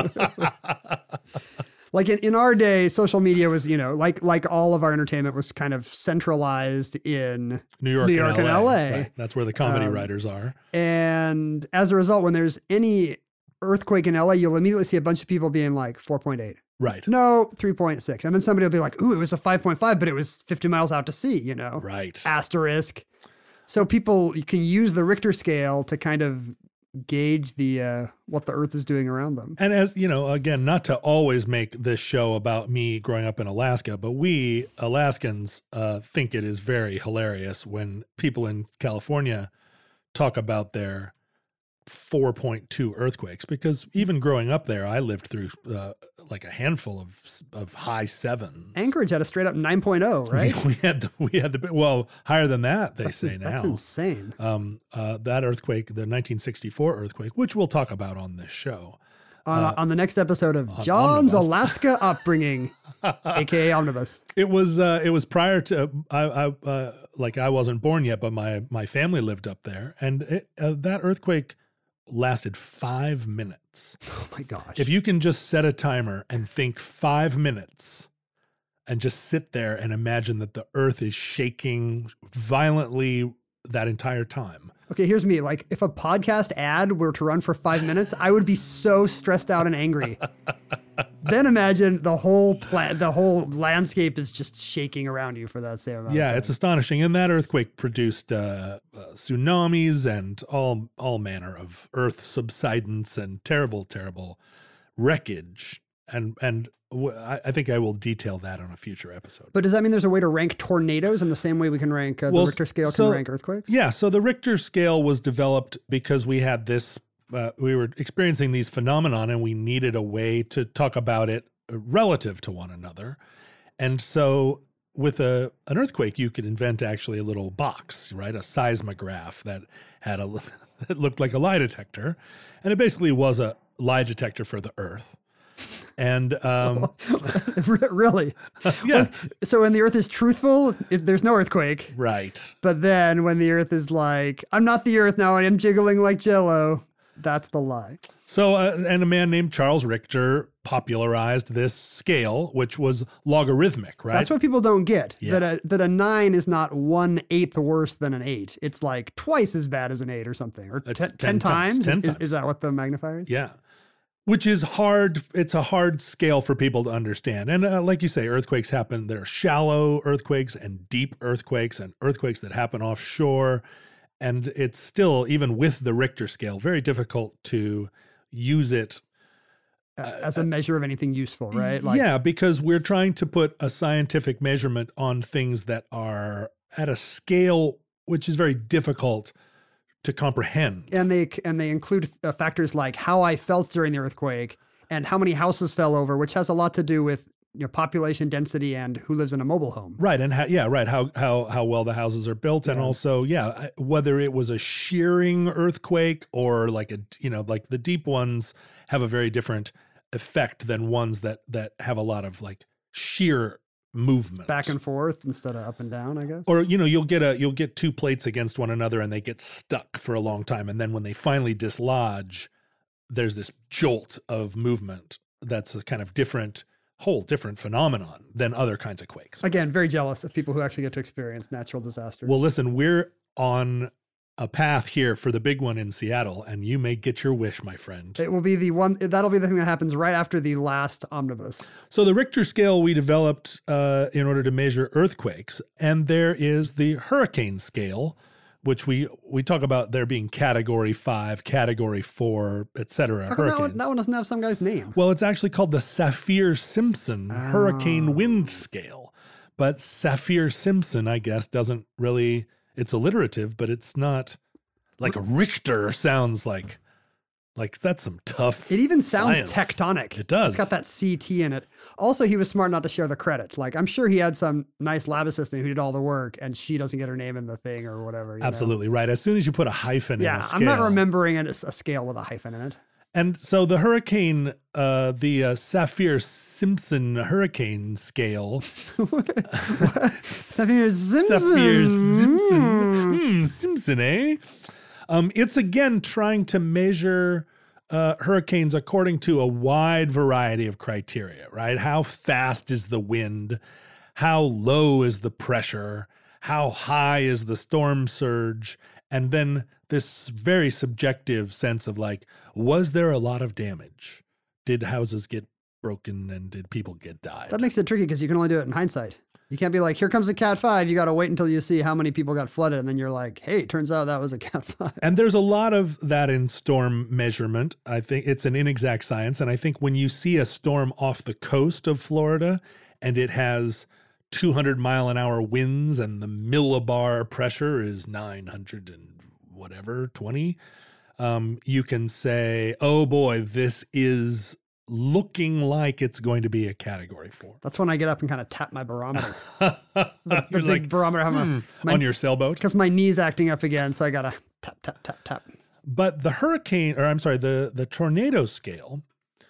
Speaker 3: Like in, in our day, social media was, you know, like like all of our entertainment was kind of centralized in
Speaker 8: New York,
Speaker 3: New York
Speaker 8: and
Speaker 3: and
Speaker 8: L A.
Speaker 3: L A.
Speaker 8: Right. That's where the comedy
Speaker 3: Um,
Speaker 8: writers are.
Speaker 3: And as a result, when there's any earthquake in L A, you'll immediately see a bunch of people being like four point eight.
Speaker 8: Right.
Speaker 3: No, three point six. And then somebody will be like, ooh, it was a five point five, but it was fifty miles out to sea, you know?
Speaker 8: Right.
Speaker 3: Asterisk. So people you can use the Richter scale to kind of gauge the uh, what the Earth is doing around them.
Speaker 8: And as you know, again, not to always make this show about me growing up in Alaska, but we Alaskans uh, think it is very hilarious when people in California talk about their four point two earthquakes, because even growing up there, I lived through uh, like a handful of of high sevens.
Speaker 3: Anchorage had a straight up nine point oh, right?
Speaker 8: We, we had the, we had the well higher than that. They say now.
Speaker 3: That's insane.
Speaker 8: Um, uh, that earthquake, the nineteen sixty-four earthquake, which we'll talk about on this show.
Speaker 3: On,
Speaker 8: Uh,
Speaker 3: on the next episode of
Speaker 8: on
Speaker 3: John's
Speaker 8: Omnibus.
Speaker 3: Alaska Upbringing, aka Omnibus.
Speaker 8: It was uh, it was prior to I, I uh, like I wasn't born yet, but my my family lived up there, and it, uh, that earthquake lasted five minutes.
Speaker 3: Oh my gosh.
Speaker 8: If you can just set a timer and think five minutes, and just sit there and imagine that the earth is shaking violently that entire time.
Speaker 3: Okay, here's me. Like, if a podcast ad were to run for five minutes, I would be so stressed out and angry. Then imagine the whole pla- the whole landscape is just shaking around you for that same amount.
Speaker 8: Yeah,
Speaker 3: of
Speaker 8: it's
Speaker 3: time.
Speaker 8: astonishing. And that earthquake produced uh, uh, tsunamis and all all manner of earth subsidence and terrible, terrible wreckage. And and w- I, I think I will detail that on a future episode.
Speaker 3: But does that mean there's a way to rank tornadoes in the same way we can rank uh,
Speaker 8: Well,
Speaker 3: the Richter scale
Speaker 8: so-
Speaker 3: can rank earthquakes?
Speaker 8: Yeah, so the Richter scale was developed because we had this, uh, we were experiencing these phenomenon and we needed a way to talk about it relative to one another. And so with a an earthquake, you could invent actually a little box, right? A seismograph that had a that looked like a lie detector. And it basically was a lie detector for the Earth. And um,
Speaker 3: really?
Speaker 8: yeah.
Speaker 3: So when the Earth is truthful, it, there's no earthquake.
Speaker 8: Right.
Speaker 3: But then when the Earth is like, I'm not the Earth now, I am jiggling like Jell-O, that's the lie.
Speaker 8: So, uh, and a man named Charles Richter popularized this scale, which was logarithmic, right?
Speaker 3: That's what people don't get.
Speaker 8: Yeah.
Speaker 3: That a that a nine is not one eighth worse than an eight. It's like twice as bad as an eight or something, or
Speaker 8: It's
Speaker 3: ten,
Speaker 8: ten
Speaker 3: ten
Speaker 8: times,
Speaker 3: times.
Speaker 8: ten
Speaker 3: is,
Speaker 8: times.
Speaker 3: is that what the magnifier is?
Speaker 8: Yeah. Which is hard. It's a hard scale for people to understand. And uh, like you say, earthquakes happen. There are shallow earthquakes and deep earthquakes and earthquakes that happen offshore. And it's still, even with the Richter scale, very difficult to use it
Speaker 3: As a measure of anything useful, right? Like,
Speaker 8: yeah, because we're trying to put a scientific measurement on things that are at a scale which is very difficult to comprehend.
Speaker 3: And they and they include uh, factors like how I felt during the earthquake and how many houses fell over, which has a lot to do with, you know, population density and who lives in a mobile home.
Speaker 8: Right, and how, yeah, right, how how how well the houses are built, and
Speaker 3: Yeah.
Speaker 8: also, yeah, whether it was a shearing earthquake or like a, you know, like the deep ones have a very different effect than ones that that have a lot of like shear movement
Speaker 3: Back and forth instead of up and down, I guess.
Speaker 8: or, you know, you'll get a you'll get two plates against one another and they get stuck for a long time, and then when they finally dislodge, there's this jolt of movement that's a kind of different whole different phenomenon than other kinds of quakes.
Speaker 3: Again, very jealous of people who actually get to experience natural disasters.
Speaker 8: Well, listen, we're on a path here for the big one in Seattle, and you may get your wish, my friend.
Speaker 3: It will be the one, that'll be the thing that happens right after the last omnibus.
Speaker 8: So the Richter scale we developed uh, in order to measure earthquakes, and there is the hurricane scale, which we we talk about there being category five, category four, et cetera.
Speaker 3: How come that
Speaker 8: hurricanes.
Speaker 3: one, that one doesn't have some guy's name?
Speaker 8: Well, it's actually called the Saffir-Simpson hurricane wind scale. But Saffir-Simpson, I guess, doesn't really, it's alliterative, but it's not like Richter sounds like, like that's some tough
Speaker 3: It even sounds
Speaker 8: science.
Speaker 3: tectonic.
Speaker 8: It does.
Speaker 3: It's got that C T in it. Also, he was smart not to share the credit. Like, I'm sure he had some nice lab assistant who did all the work and she doesn't get her name in the thing or whatever. you know?
Speaker 8: Absolutely right. As soon as you put a hyphen in
Speaker 3: Yeah,
Speaker 8: a scale.
Speaker 3: I'm not remembering it as a scale with a hyphen in it.
Speaker 8: And so the hurricane, uh, the uh, Saffir-Simpson hurricane scale.
Speaker 3: Saffir-Simpson.
Speaker 8: Saffir-Simpson. Hmm, Simpson, eh? Um, it's again trying to measure uh, hurricanes according to a wide variety of criteria, right? How fast is the wind? How low is the pressure? How high is the storm surge? And then this very subjective sense of like, was there a lot of damage? Did houses get broken and did people get died?
Speaker 3: That makes it tricky because you can only do it in hindsight. You can't be like, here comes a Cat five. You got to wait until you see how many people got flooded. And then you're like, hey, turns out that was a Cat five.
Speaker 8: And there's a lot of that in storm measurement. I think it's an inexact science. And I think when you see a storm off the coast of Florida and it has two hundred mile an hour winds and the millibar pressure is nine hundred and whatever, twenty, um, you can say, oh boy, this is looking like it's going to be a category four.
Speaker 3: That's when I get up and kind of tap my barometer. the the
Speaker 8: You're
Speaker 3: big
Speaker 8: like,
Speaker 3: barometer.
Speaker 8: hmm,
Speaker 3: My,
Speaker 8: on your sailboat.
Speaker 3: Because my knee's acting up again. So I got to tap, tap, tap, tap.
Speaker 8: But the hurricane, or I'm sorry, the, the tornado scale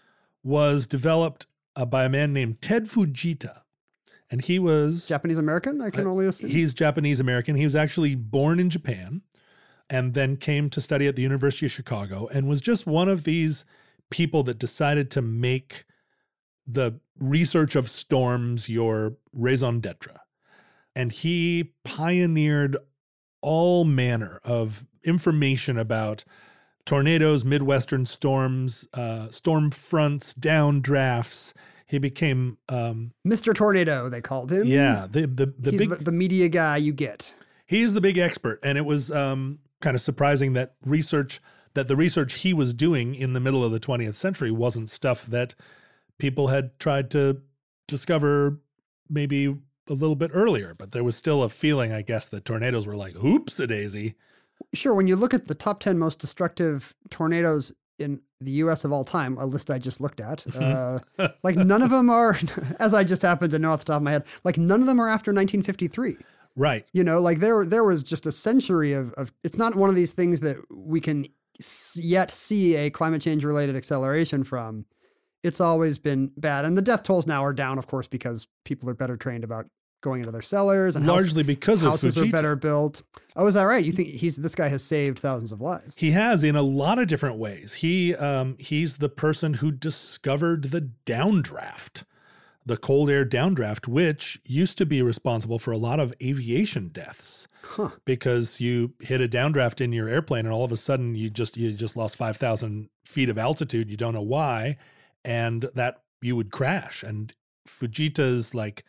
Speaker 8: was developed uh, by a man named Ted Fujita. And he was
Speaker 3: Japanese American, I can only assume.
Speaker 8: He's Japanese American. He was actually born in Japan and then came to study at the University of Chicago and was just one of these people that decided to make the research of storms your raison d'etre. And he pioneered all manner of information about tornadoes, Midwestern storms, uh, storm fronts, downdrafts. He became um,
Speaker 3: Mister Tornado, they called him.
Speaker 8: yeah, the the the
Speaker 3: He's
Speaker 8: big
Speaker 3: the, the media guy you get.
Speaker 8: he's the big expert, and it was um, kind of surprising that research that the research he was doing in the middle of the twentieth century wasn't stuff that people had tried to discover maybe a little bit earlier. But there was still a feeling, I guess, that tornadoes were like, oops a daisy.
Speaker 3: Sure, when you look at the top ten most destructive tornadoes in the U S of all time, a list I just looked at, uh, like none of them are, as I just happened to know off the top of my head, like none of them are after nineteen fifty-three.
Speaker 8: Right.
Speaker 3: You know, like there there was just a century of, of it's not one of these things that we can s- yet see a climate change related acceleration from. It's always been bad. And the death tolls now are down, of course, because people are better trained about going into their cellars and
Speaker 8: Largely
Speaker 3: house,
Speaker 8: because of
Speaker 3: houses
Speaker 8: Fujita.
Speaker 3: are better built. Oh, is that right? You think he's this guy has saved thousands of lives?
Speaker 8: He has in a lot of different ways. He um, he's the person who discovered the downdraft, the cold air downdraft, which used to be responsible for a lot of aviation deaths.
Speaker 3: Huh.
Speaker 8: Because you hit a downdraft in your airplane and all of a sudden you just you just lost five thousand feet of altitude. You don't know why, and that you would crash. And Fujita's like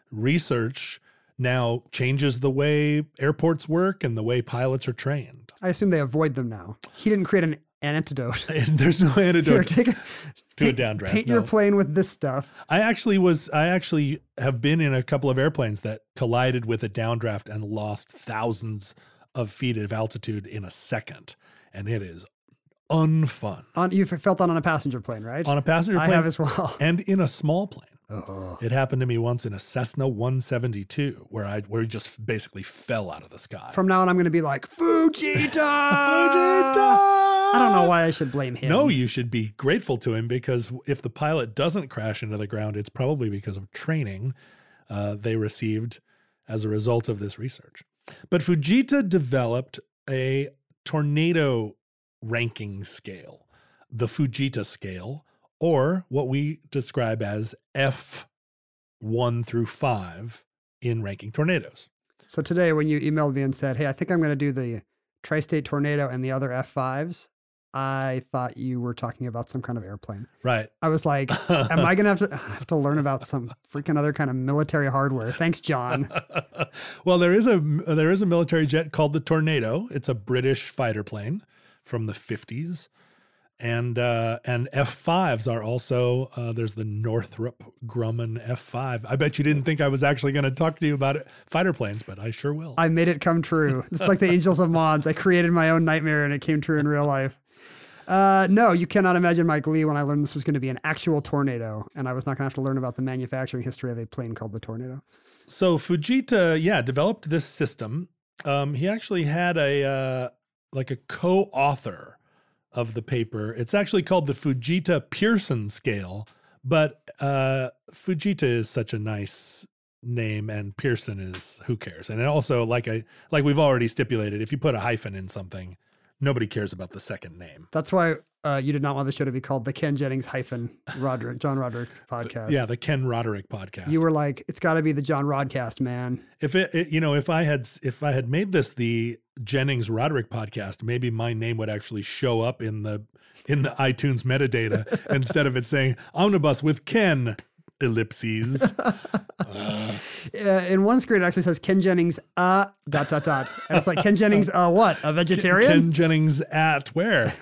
Speaker 8: research now changes the way airports work and the way pilots are trained.
Speaker 3: I assume they avoid them now. He didn't create an antidote.
Speaker 8: And there's no
Speaker 3: Here,
Speaker 8: antidote
Speaker 3: take a,
Speaker 8: to
Speaker 3: paint,
Speaker 8: a downdraft.
Speaker 3: Paint
Speaker 8: no.
Speaker 3: your plane with this stuff.
Speaker 8: I actually was I actually have been in a couple of airplanes that collided with a downdraft and lost thousands of feet of altitude in a second. And it is unfun.
Speaker 3: On you felt that on a passenger plane, right?
Speaker 8: On a passenger
Speaker 3: I
Speaker 8: plane
Speaker 3: have as well.
Speaker 8: and in a small plane.
Speaker 3: Oh.
Speaker 8: It happened to me once in a Cessna one seventy-two where I where it just basically fell out of the sky.
Speaker 3: From now on, I'm going to be like, Fujita!
Speaker 8: Fujita!
Speaker 3: I don't know why I should blame him.
Speaker 8: No, you should be grateful to him because if the pilot doesn't crash into the ground, it's probably because of training uh, they received as a result of this research. But Fujita developed a tornado ranking scale, the Fujita scale, or what we describe as F one through five in ranking tornadoes.
Speaker 3: So today when you emailed me and said, hey, I think I'm going to do the Tri-State Tornado and the other F fives, I thought you were talking about some kind of airplane.
Speaker 8: Right.
Speaker 3: I was like, am I going to have to have to learn about some freaking other kind of military hardware? Thanks, John.
Speaker 8: Well, there is a there is a military jet called the Tornado. It's a British fighter plane from the fifties. And uh, and F fives are also, uh, there's the Northrop Grumman F five. I bet you didn't think I was actually going to talk to you about it, fighter planes, but I sure will.
Speaker 3: I made it come true. It's like the Angels of Mons. I created my own nightmare and it came true in real life. Uh, no, you cannot imagine my glee when I learned this was going to be an actual tornado and I was not going to have to learn about the manufacturing history of a plane called the Tornado.
Speaker 8: So Fujita, yeah, developed this system. Um, he actually had a uh, like a co-author of the paper. It's actually called the Fujita-Pearson scale, but uh, Fujita is such a nice name and Pearson is who cares. And also, like I like we've already stipulated, if you put a hyphen in something, nobody cares about the second name.
Speaker 3: That's why uh, you did not want the show to be called the Ken Jennings hyphen Roderick, John Roderick podcast.
Speaker 8: Yeah, the Ken Roderick podcast.
Speaker 3: You were like, it's got to be the John Rodcast, man.
Speaker 8: If it, it, you know, if I had, if I had made this the Jennings Roderick podcast, maybe my name would actually show up in the in the iTunes metadata instead of it saying omnibus with Ken ellipses. uh.
Speaker 3: Uh, in one screen, it actually says Ken Jennings, uh, dot, dot, dot. And it's like, Ken Jennings, uh, what? A vegetarian?
Speaker 8: Ken Jennings at where?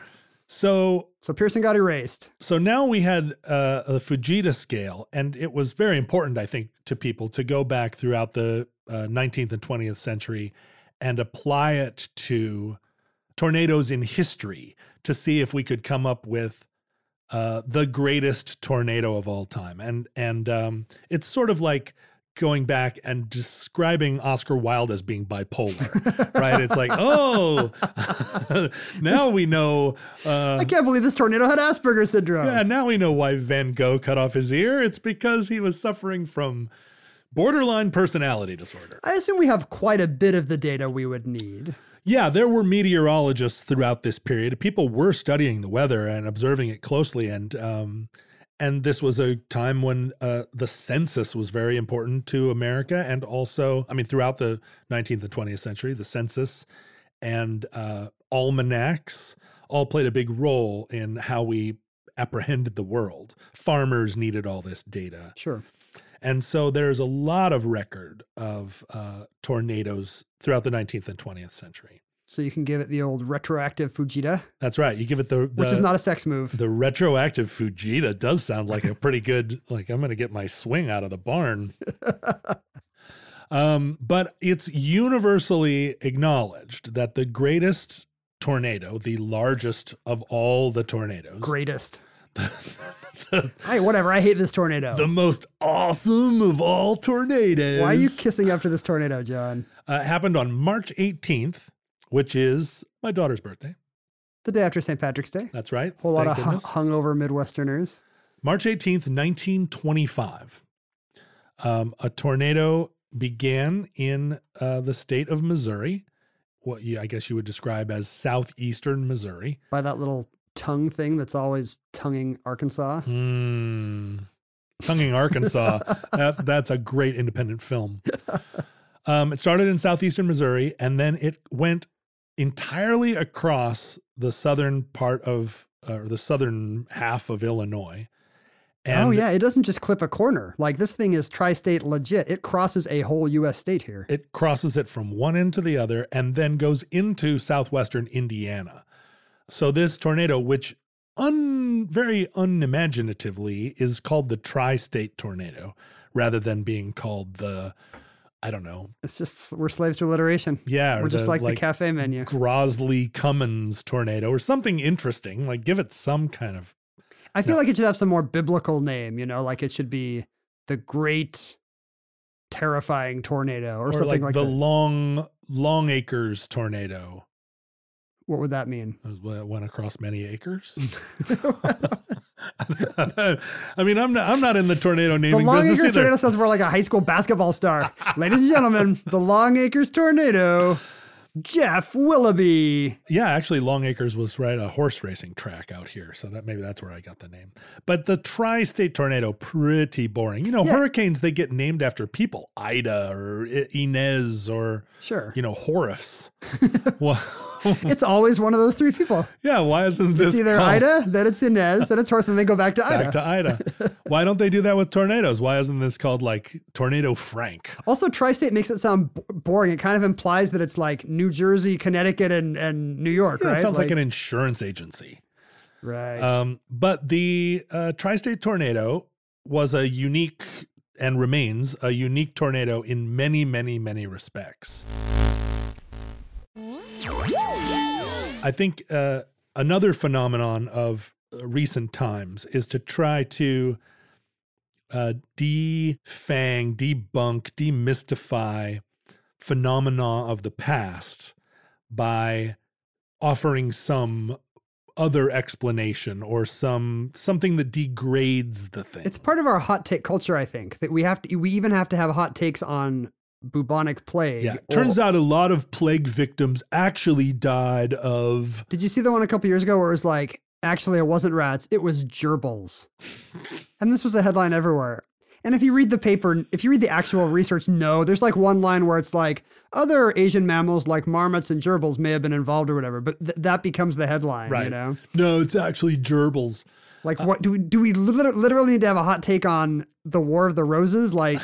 Speaker 8: So,
Speaker 3: so Pearson got erased.
Speaker 8: So now we had uh, a Fujita scale, and it was very important, I think, to people to go back throughout the uh, nineteenth and twentieth century and apply it to tornadoes in history to see if we could come up with uh, the greatest tornado of all time. And and um, it's sort of like going back and describing Oscar Wilde as being bipolar, right? It's like, oh, now we know. Uh,
Speaker 3: I can't believe this tornado had Asperger's syndrome.
Speaker 8: Yeah, now we know why Van Gogh cut off his ear. It's because he was suffering from borderline personality disorder.
Speaker 3: I assume we have quite a bit of the data we would need.
Speaker 8: Yeah, there were meteorologists throughout this period. People were studying the weather and observing it closely. And um, and this was a time when uh, the census was very important to America. And also, I mean, throughout the nineteenth and twentieth century, the census and uh, almanacs all played a big role in how we apprehended the world. Farmers needed all this data.
Speaker 3: Sure.
Speaker 8: And so there's a lot of record of uh, tornadoes throughout the nineteenth and twentieth century.
Speaker 3: So you can give it the old retroactive Fujita.
Speaker 8: That's right. You give it the, the
Speaker 3: which is not a sex move.
Speaker 8: The retroactive Fujita does sound like a pretty good, like I'm going to get my swing out of the barn. um, but it's universally acknowledged that the greatest tornado, the largest of all the tornadoes.
Speaker 3: Greatest. Hey, whatever. I hate this tornado.
Speaker 8: The most awesome of all tornadoes.
Speaker 3: Why are you kissing after this tornado, John?
Speaker 8: Uh, it happened on March eighteenth, which is my daughter's birthday.
Speaker 3: The day after Saint Patrick's Day.
Speaker 8: That's right.
Speaker 3: Whole lot
Speaker 8: Thank
Speaker 3: of hu-
Speaker 8: goodness.
Speaker 3: hungover Midwesterners.
Speaker 8: March eighteenth, nineteen twenty-five. Um, a tornado began in uh, the state of Missouri, what you, I guess you would describe as southeastern Missouri.
Speaker 3: By that little tongue thing that's always tonguing Arkansas.
Speaker 8: Hmm. Tonguing Arkansas. that, that's a great independent film. Um, it started in southeastern Missouri, and then it went entirely across the southern part of, or the southern half of Illinois. And
Speaker 3: oh, yeah. It doesn't just clip a corner. Like this thing is tri-state legit. It crosses a whole U S state here.
Speaker 8: it crosses it from one end to the other and then goes into southwestern Indiana. So this tornado, which un, very unimaginatively is called the tri-state tornado, rather than being called the, I don't know.
Speaker 3: It's just, we're slaves to alliteration.
Speaker 8: Yeah. or
Speaker 3: We're just
Speaker 8: the,
Speaker 3: like, the cafe menu.
Speaker 8: Grosley Cummins tornado or something interesting. Like give it some kind of.
Speaker 3: I feel
Speaker 8: No.
Speaker 3: like it should have some more biblical name, you know, like it should be the great terrifying tornado or,
Speaker 8: Or
Speaker 3: something
Speaker 8: like,
Speaker 3: like
Speaker 8: the
Speaker 3: that.
Speaker 8: long, long acres tornado.
Speaker 3: What would that mean?
Speaker 8: It was- went across many acres. I mean, I'm not. I'm not in the tornado
Speaker 3: The
Speaker 8: naming
Speaker 3: Long
Speaker 8: business
Speaker 3: Acres
Speaker 8: either.
Speaker 3: tornado sounds more like a high school basketball star. Ladies and gentlemen, the Long Acres tornado, Jeff Willoughby.
Speaker 8: Yeah, actually, Long Acres was right a horse racing track out here, so that maybe that's where I got the name. But the tri-state tornado, pretty boring. You know,
Speaker 3: Yeah.
Speaker 8: hurricanes they get named after people, Ida or I- Inez or
Speaker 3: Sure.
Speaker 8: you know Horace. Well,
Speaker 3: It's always one of those three people.
Speaker 8: yeah, why isn't this
Speaker 3: It's either
Speaker 8: called-
Speaker 3: Ida, then it's Inez, then it's Horse, then they go back to Ida.
Speaker 8: back to Ida? Why don't they do that with tornadoes? Why isn't this called like Tornado Frank?
Speaker 3: Also, tri-state makes it sound b- boring. It kind of implies that it's like New Jersey, Connecticut, and, and New York,
Speaker 8: Yeah,
Speaker 3: right?
Speaker 8: it sounds like, an insurance agency.
Speaker 3: Right.
Speaker 8: Um, but the uh, tri-state tornado was a unique and remains a unique tornado in many, many, many respects. I think uh, another phenomenon of uh, recent times is to try to uh, defang, debunk, demystify phenomena of the past by offering some other explanation or some something that degrades the thing.
Speaker 3: It's part of our hot take culture, I think, that we have to, we even have to have hot takes on bubonic plague.
Speaker 8: yeah. Turns out a lot of plague victims actually died of.
Speaker 3: Did you see the one a couple years ago where it was like, actually, it wasn't rats, it was gerbils. And this was a headline everywhere. And if you read the paper, if you read the actual research, no, there's like one line where it's like, other Asian mammals like marmots and gerbils may have been involved or whatever, but th- that becomes the headline,
Speaker 8: Right.
Speaker 3: you know?
Speaker 8: No, it's actually gerbils.
Speaker 3: Like, what do we, do we liter- literally need to have a hot take on the War of the Roses? Like,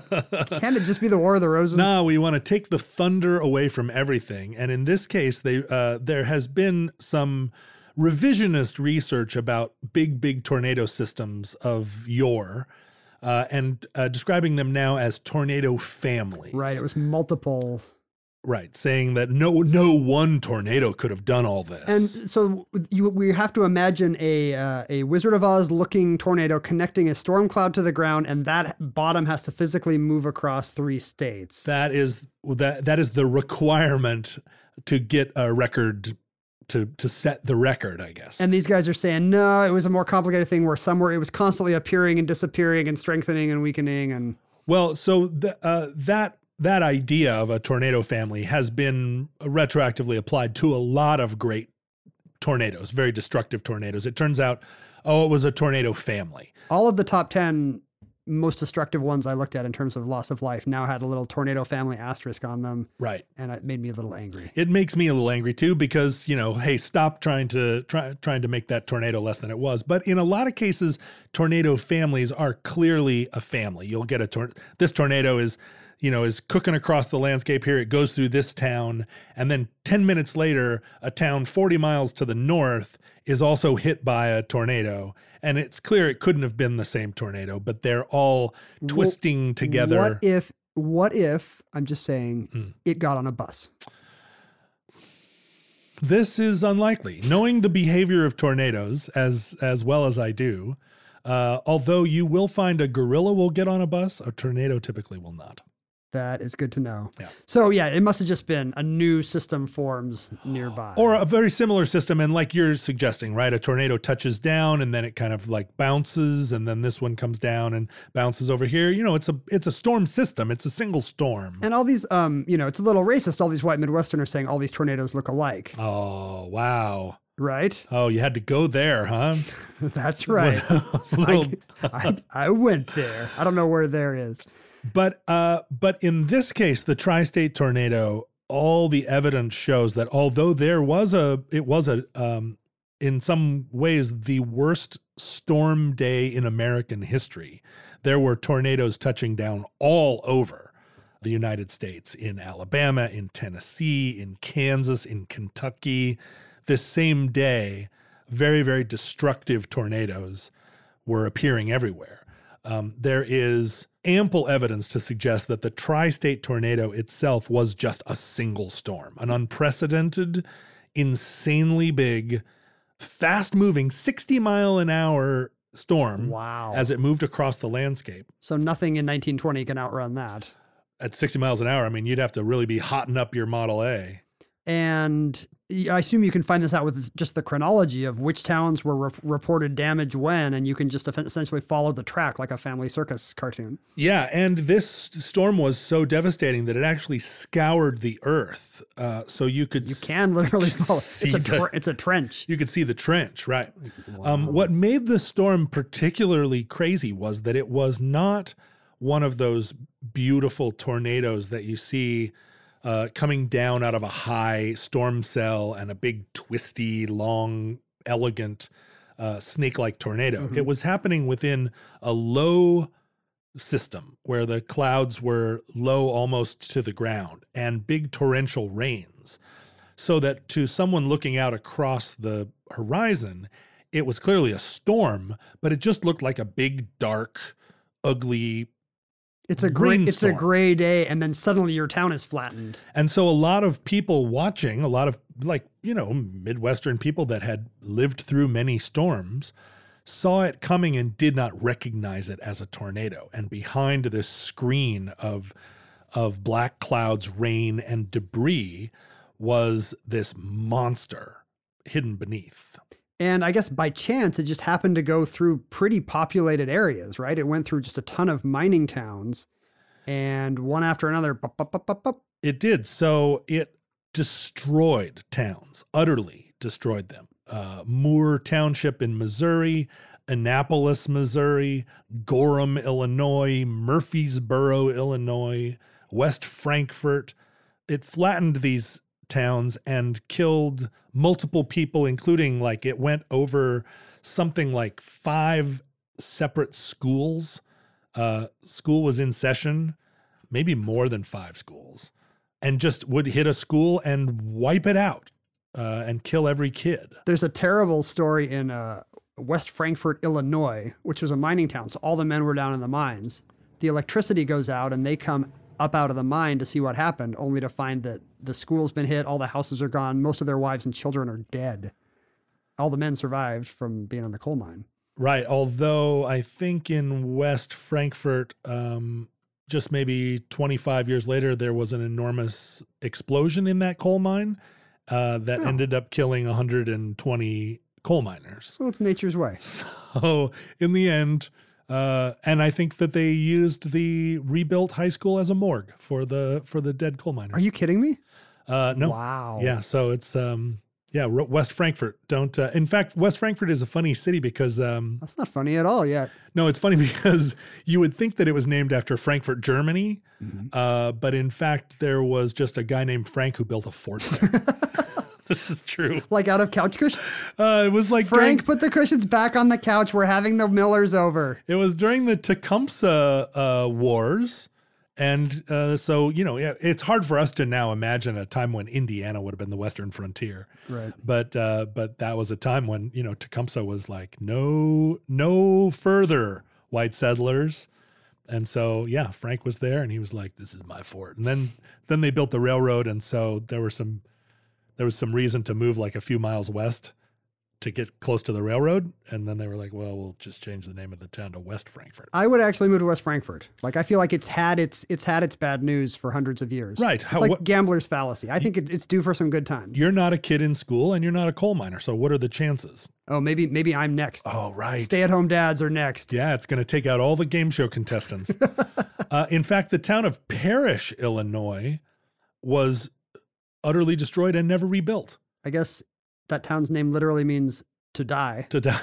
Speaker 3: can it just be the War of the Roses?
Speaker 8: No, we want to take the thunder away from everything. And in this case, they uh, there has been some revisionist research about big, big tornado systems of yore, uh, and uh, describing them now as tornado families.
Speaker 3: Right, it was multiple.
Speaker 8: Right, saying that no no one tornado could have done all this.
Speaker 3: And so you, we have to imagine a uh, a Wizard of Oz looking tornado connecting a storm cloud to the ground, and that bottom has to physically move across three states.
Speaker 8: that is that that is the requirement to get a record to to set the record, I guess.
Speaker 3: And these guys are saying, no, it was a more complicated thing where somewhere it was constantly appearing and disappearing and strengthening and weakening. And
Speaker 8: Well, so the, uh, that that idea of a tornado family has been retroactively applied to a lot of great tornadoes, very destructive tornadoes. It turns out, oh, it was a tornado family.
Speaker 3: all of the top ten most destructive ones I looked at in terms of loss of life now had a little tornado family asterisk on them.
Speaker 8: Right.
Speaker 3: And it made me a little angry.
Speaker 8: It makes me a little angry too, because, you know, hey, stop trying to try trying to make that tornado less than it was. But in a lot of cases, tornado families are clearly a family. You'll get a tor- this tornado is, you know, is cooking across the landscape here. It goes through this town, and then ten minutes later, a town forty miles to the north is also hit by a tornado. And it's clear it couldn't have been the same tornado, but they're all twisting together.
Speaker 3: What if, what if, I'm just saying,
Speaker 8: Mm.
Speaker 3: it got on a bus?
Speaker 8: This is unlikely. Knowing the behavior of tornadoes as as well as I do, uh, although you will find a gorilla will get on a bus, a tornado typically will not.
Speaker 3: That is good to know.
Speaker 8: Yeah.
Speaker 3: So yeah, it must have just been a new system forms nearby.
Speaker 8: Or a very similar system, and like you're suggesting, right? A tornado touches down and then it kind of like bounces, and then this one comes down and bounces over here. You know, it's a it's a storm system. It's a single storm.
Speaker 3: And all these, um, you know, it's a little racist. All these white Midwesterners saying all these tornadoes look alike.
Speaker 8: Oh, wow.
Speaker 3: Right?
Speaker 8: Oh, you had to go there, huh?
Speaker 3: That's right.
Speaker 8: Little-
Speaker 3: I, I, I went there. I don't know where there is.
Speaker 8: But uh, but in this case, the tri-state tornado, all the evidence shows that although there was a, it was a, um, in some ways, the worst storm day in American history. There were tornadoes touching down all over the United States, in Alabama, in Tennessee, in Kansas, in Kentucky. This same day, very, very destructive tornadoes were appearing everywhere. Um, there is ample evidence to suggest that the tri-state tornado itself was just a single storm, an unprecedented, insanely big, fast-moving sixty mile an hour storm.
Speaker 3: Wow.
Speaker 8: As it moved across the landscape.
Speaker 3: So nothing in nineteen twenty can outrun that.
Speaker 8: At sixty miles an hour, I mean, you'd have to really be hotting up your Model A.
Speaker 3: And I assume you can find this out with just the chronology of which towns were re- reported damage when, and you can just essentially follow the track like a Family Circus cartoon.
Speaker 8: Yeah, and this storm was so devastating that it actually scoured the earth. Uh, so you could
Speaker 3: You can literally follow. It's
Speaker 8: see
Speaker 3: a,
Speaker 8: the-
Speaker 3: tr- it's a trench.
Speaker 8: You could see the trench, right? Um, what made the storm particularly crazy was that it was not one of those beautiful tornadoes that you see uh, coming down out of a high storm cell and a big twisty, long, elegant, uh, snake-like tornado.
Speaker 3: Mhm.
Speaker 8: It was happening within a low system where the clouds were low almost to the ground and big torrential rains. So that to someone looking out across the horizon, it was clearly a storm, but it just looked like a big, dark, ugly.
Speaker 3: It's a gray, it's a
Speaker 8: Rainstorm.
Speaker 3: gray day, and then suddenly your town is flattened.
Speaker 8: And so a lot of people watching, a lot of like, you know, Midwestern people that had lived through many storms saw it coming and did not recognize it as a tornado. And behind this screen of of black clouds, rain, and debris was this monster hidden beneath.
Speaker 3: And I guess by chance, it just happened to go through pretty populated areas, right? It went through just a ton of mining towns, and one after another, pop, pop, pop, pop, pop.
Speaker 8: It did. So it destroyed towns, utterly destroyed them. Uh, Moore Township in Missouri, Annapolis, Missouri, Gorham, Illinois, Murfreesboro, Illinois, West Frankfort. It flattened these towns and killed multiple people, including like it went over something like five separate schools. Uh, school was in session, maybe more than five schools, and just would hit a school and wipe it out uh, and kill every kid.
Speaker 3: There's a terrible story in uh, West Frankfort, Illinois, which was a mining town. So all the men were down in the mines. The electricity goes out, and they come up out of the mine to see what happened, only to find that the school's been hit, all the houses are gone, most of their wives and children are dead. All the men survived from being on the coal mine.
Speaker 8: Right. Although I think in West Frankfort, um, just maybe twenty-five years later, there was an enormous explosion in that coal mine uh, that
Speaker 3: Oh.
Speaker 8: ended up killing one hundred twenty coal miners.
Speaker 3: So it's nature's way.
Speaker 8: So in the end, uh, and I think that they used the rebuilt high school as a morgue for the for the dead coal miners.
Speaker 3: Are you kidding me?
Speaker 8: Uh, no.
Speaker 3: Wow.
Speaker 8: Yeah. So it's um, yeah, Ro- West Frankfort. Don't. Uh, in fact, West Frankfort is a funny city because um,
Speaker 3: That's not funny at all yet.
Speaker 8: no, it's funny because you would think that it was named after Frankfurt, Germany, uh, but in fact, there was just a guy named Frank who built a fort there. This is true.
Speaker 3: Like out of couch cushions?
Speaker 8: Uh, it was like
Speaker 3: Frank,
Speaker 8: during-
Speaker 3: put the cushions back on the couch. We're having the Millers over.
Speaker 8: It was during the Tecumseh uh, Wars. And uh, so, you know, yeah, it's hard for us to now imagine a time when Indiana would have been the Western frontier.
Speaker 3: Right.
Speaker 8: But uh, but that was a time when, you know, Tecumseh was like, no, no further white settlers. And so, yeah, Frank was there and he was like, this is my fort. And then then they built the railroad. And so there were some there was some reason to move like a few miles west to get close to the railroad. And then they were like, well, we'll just change the name of the town to West Frankfort.
Speaker 3: I would actually move to West Frankfort. Like, I feel like it's had its it's had its bad news for hundreds of years.
Speaker 8: Right.
Speaker 3: It's
Speaker 8: How-
Speaker 3: like
Speaker 8: what-
Speaker 3: gambler's fallacy. I think it, it's due for some good times.
Speaker 8: You're not a kid in school and you're not a coal miner. So what are the chances?
Speaker 3: Oh, maybe maybe I'm next.
Speaker 8: Oh, right.
Speaker 3: Stay-at-home dads are next.
Speaker 8: Yeah, it's going to take out all the game show contestants. uh, in fact, the town of Parrish, Illinois, was utterly destroyed and never rebuilt.
Speaker 3: I guess that town's name literally means to die.
Speaker 8: To die.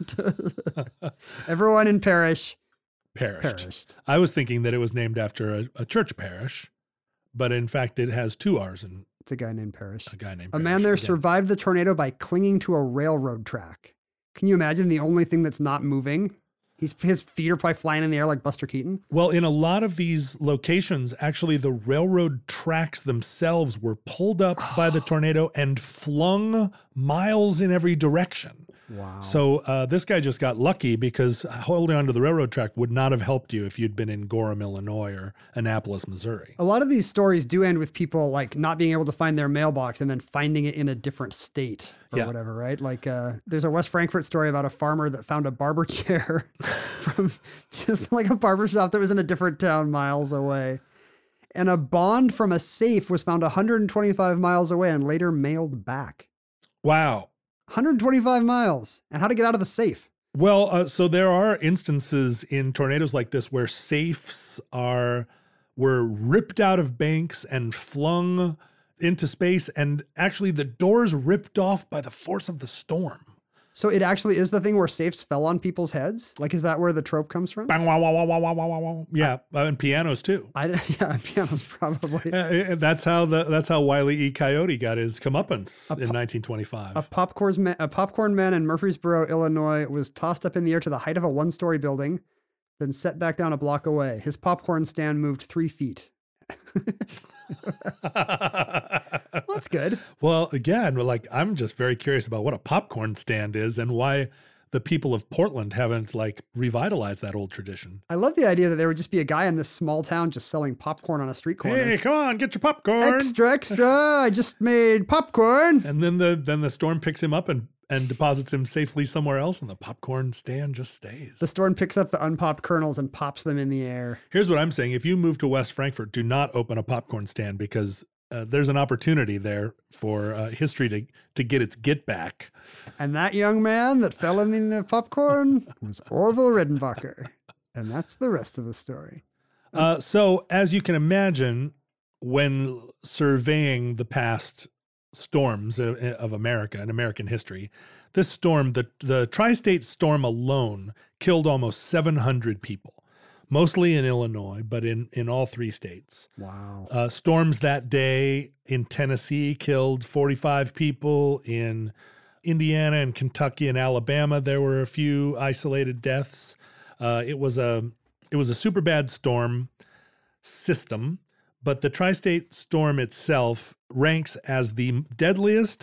Speaker 3: Everyone in Parrish
Speaker 8: Perished.
Speaker 3: perished.
Speaker 8: I was thinking that it was named after a, a church parish, but in fact, it has two R's and
Speaker 3: It's a guy named Parrish.
Speaker 8: a guy named
Speaker 3: A man
Speaker 8: Parrish
Speaker 3: there
Speaker 8: again.
Speaker 3: survived the tornado by clinging to a railroad track. Can you imagine the only thing that's not moving? He's, his feet are probably flying in the air like Buster Keaton.
Speaker 8: Well, in a lot of these locations, actually, the railroad tracks themselves were pulled up by the tornado and flung miles in every direction.
Speaker 3: Wow.
Speaker 8: So uh, this guy just got lucky because holding onto the railroad track would not have helped you if you'd been in Gorham, Illinois or Annapolis, Missouri.
Speaker 3: A lot of these stories do end with people like not being able to find their mailbox and then finding it in a different state or
Speaker 8: Yeah.
Speaker 3: whatever, right? Like uh, there's a West Frankfort story about a farmer that found a barber chair from just like a barber shop that was in a different town miles away. And a bond from a safe was found one hundred twenty-five miles away and later mailed back.
Speaker 8: Wow.
Speaker 3: one hundred twenty-five miles. And how to get out of the safe.
Speaker 8: Well, uh, so there are instances in tornadoes like this where safes are were ripped out of banks and flung into space, and actually the doors ripped off by the force of the storm.
Speaker 3: So it actually is the thing where safes fell on people's heads? Like, is that where the trope comes from?
Speaker 8: Bang, wow, wow, wow, wow, wow, wow, wow, wow. Yeah, uh, and pianos too.
Speaker 3: I, yeah, pianos probably.
Speaker 8: Uh, that's how the that's how Wile E. Coyote got his comeuppance in nineteen twenty-five.
Speaker 3: A popcorn man, a popcorn man in Murfreesboro, Illinois, was tossed up in the air to the height of a one-story building, then set back down a block away. His popcorn stand moved three feet. Well, that's good.
Speaker 8: Well, again, like I'm just very curious about what a popcorn stand is and why the people of Portland haven't like revitalized that old tradition.
Speaker 3: I love the idea that there would just be a guy in this small town just selling popcorn on a street corner.
Speaker 8: Hey, come on, get your popcorn.
Speaker 3: Extra, extra! I just made popcorn.
Speaker 8: And then the then the storm picks him up and and deposits him safely somewhere else, and the popcorn stand just stays.
Speaker 3: The storm picks up the unpopped kernels and pops them in the air.
Speaker 8: Here's what I'm saying: if you move to West Frankfort, do not open a popcorn stand because uh, there's an opportunity there for uh, history to to get its get back.
Speaker 3: And that young man that fell in the popcorn was Orville Redenbacher. And that's the rest of the story.
Speaker 8: Uh, so, as you can imagine, when surveying the past storms of, of America and American history, this storm, the, the tri-state storm alone, killed almost seven hundred people, mostly in Illinois, but in, in all three states.
Speaker 3: Wow.
Speaker 8: Uh, storms that day in Tennessee killed forty-five people. In Indiana and Kentucky and Alabama, there were a few isolated deaths. Uh, it was a it was a super bad storm system, but the tri-state storm itself ranks as the deadliest,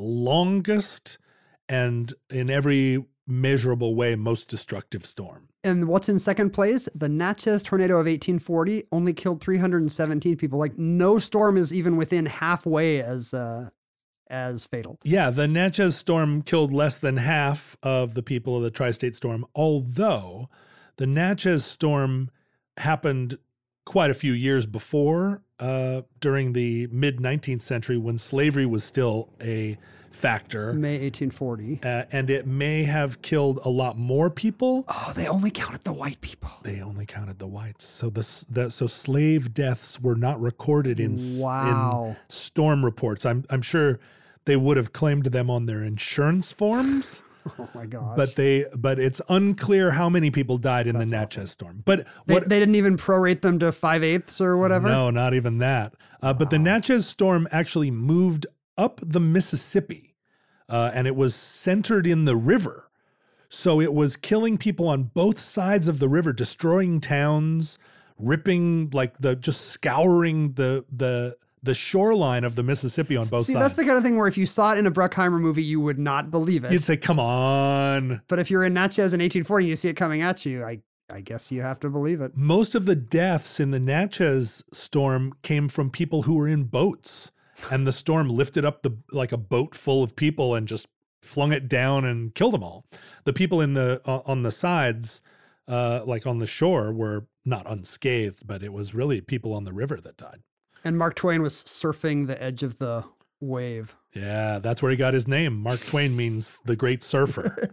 Speaker 8: longest, and in every measurable way, most destructive storm.
Speaker 3: And what's in second place? The Natchez tornado of eighteen forty only killed three hundred seventeen people. Like no storm is even within halfway as uh, as fatal.
Speaker 8: Yeah, the Natchez storm killed less than half of the people of the tri-state storm, although the Natchez storm happened quite a few years before, uh, during the mid-nineteenth century when slavery was still a factor.
Speaker 3: May eighteen forty.
Speaker 8: Uh, and it may have killed a lot more people.
Speaker 3: Oh, they only counted the white people.
Speaker 8: They only counted the whites. So the, the so slave deaths were not recorded in, s-
Speaker 3: Wow.
Speaker 8: in storm reports. I'm I'm sure they would have claimed them on their insurance forms.
Speaker 3: Oh my gosh.
Speaker 8: But they, but it's unclear how many people died in
Speaker 3: That's
Speaker 8: the
Speaker 3: awful.
Speaker 8: Natchez storm. But
Speaker 3: they,
Speaker 8: what?
Speaker 3: they didn't even prorate them to five eighths or whatever.
Speaker 8: No, not even that. Uh, But the Natchez storm actually moved up the Mississippi, uh, and it was centered in the river. So it was killing people on both sides of the river, destroying towns, ripping like the just scouring the the the shoreline of the Mississippi on both
Speaker 3: See,
Speaker 8: sides.
Speaker 3: that's the kind of thing where if you saw it in a Bruckheimer movie, you would not believe it.
Speaker 8: You'd say, "Come on."
Speaker 3: But if you're in Natchez in eighteen forty, you see it coming at you. I, I guess you have to believe it.
Speaker 8: Most of the deaths in the Natchez storm came from people who were in boats and the storm lifted up the like a boat full of people and just flung it down and killed them all. The people in the uh, on the sides, uh, like on the shore, were not unscathed, but it was really people on the river that died.
Speaker 3: And Mark Twain was surfing the edge of the wave.
Speaker 8: Yeah, that's where he got his name. Mark Twain means the great surfer.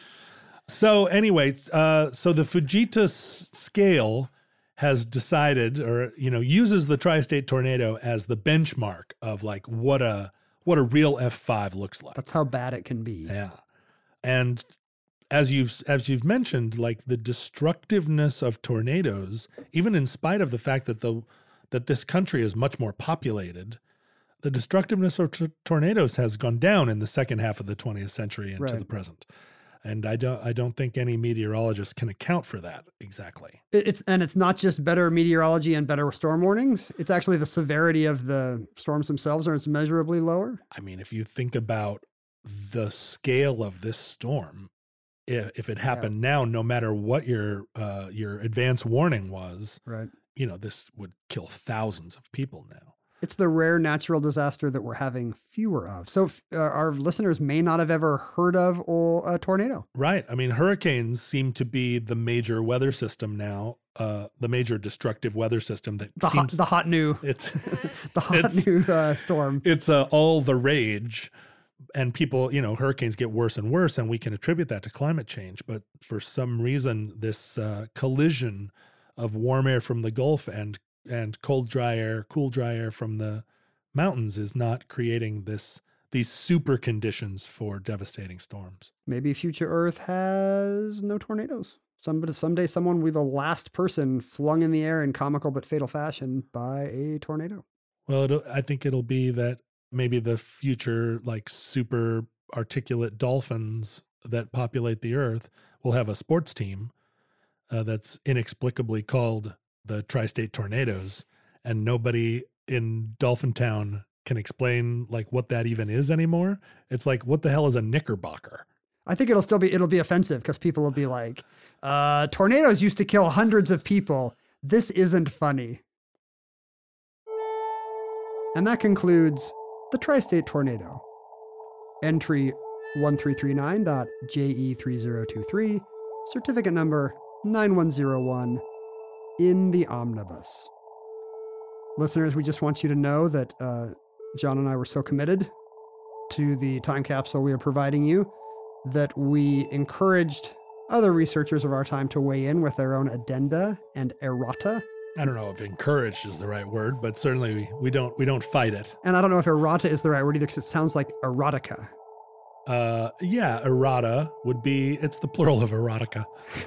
Speaker 8: So anyway, uh, so the Fujita s- scale has decided, or you know, uses the tri-state tornado as the benchmark of like what a what a real F five looks like.
Speaker 3: That's how bad it can be.
Speaker 8: Yeah, and as you've as you've mentioned, like the destructiveness of tornadoes, even in spite of the fact that the that this country is much more populated, the destructiveness of t- tornadoes has gone down in the second half of the twentieth century into
Speaker 3: Right.
Speaker 8: the present. And I don't I don't think any meteorologist can account for that exactly.
Speaker 3: It- It's and it's not just better meteorology and better storm warnings. It's actually the severity of the storms themselves are immeasurably lower.
Speaker 8: I mean, if you think about the scale of this storm, if, if it happened now, no matter what your uh, your advance warning was,
Speaker 3: Right.
Speaker 8: you know, this would kill thousands of people now.
Speaker 3: It's the rare natural disaster that we're having fewer of. So f- uh, our listeners may not have ever heard of or a tornado.
Speaker 8: Right. I mean, hurricanes seem to be the major weather system now, uh, the major destructive weather system that
Speaker 3: The
Speaker 8: seems
Speaker 3: hot, the hot new,
Speaker 8: it's
Speaker 3: the hot
Speaker 8: it's-
Speaker 3: new uh, storm.
Speaker 8: it's uh, all the rage. And people, you know, hurricanes get worse and worse, and we can attribute that to climate change. But for some reason, this uh, collision of warm air from the Gulf and and cold, dry air, cool, dry air from the mountains is not creating this these super conditions for devastating storms.
Speaker 3: Maybe future Earth has no tornadoes. Somebody, someday someone will be the last person flung in the air in comical but fatal fashion by a tornado.
Speaker 8: Well, it'll, I think it'll be that maybe the future, like super articulate dolphins that populate the Earth will have a sports team uh, that's inexplicably called the Tri-State Tornadoes, and nobody in Dolphin Town can explain like what that even is anymore. It's like, what the hell is a knickerbocker?
Speaker 3: I think it'll still be it'll be offensive because people will be like, uh, tornadoes used to kill hundreds of people. This isn't funny. And that concludes the Tri-State Tornado. Entry one three three nine dot J E three zero two three, certificate number nine one zero one, in the omnibus. Listeners, we just want you to know that uh, John and I were so committed to the time capsule we are providing you that we encouraged other researchers of our time to weigh in with their own addenda and errata.
Speaker 8: I don't know if encouraged is the right word, but certainly we, we don't we don't fight it.
Speaker 3: And I don't know if errata is the right word either because it sounds like erotica.
Speaker 8: Uh, yeah, errata would be, it's the plural of erotica.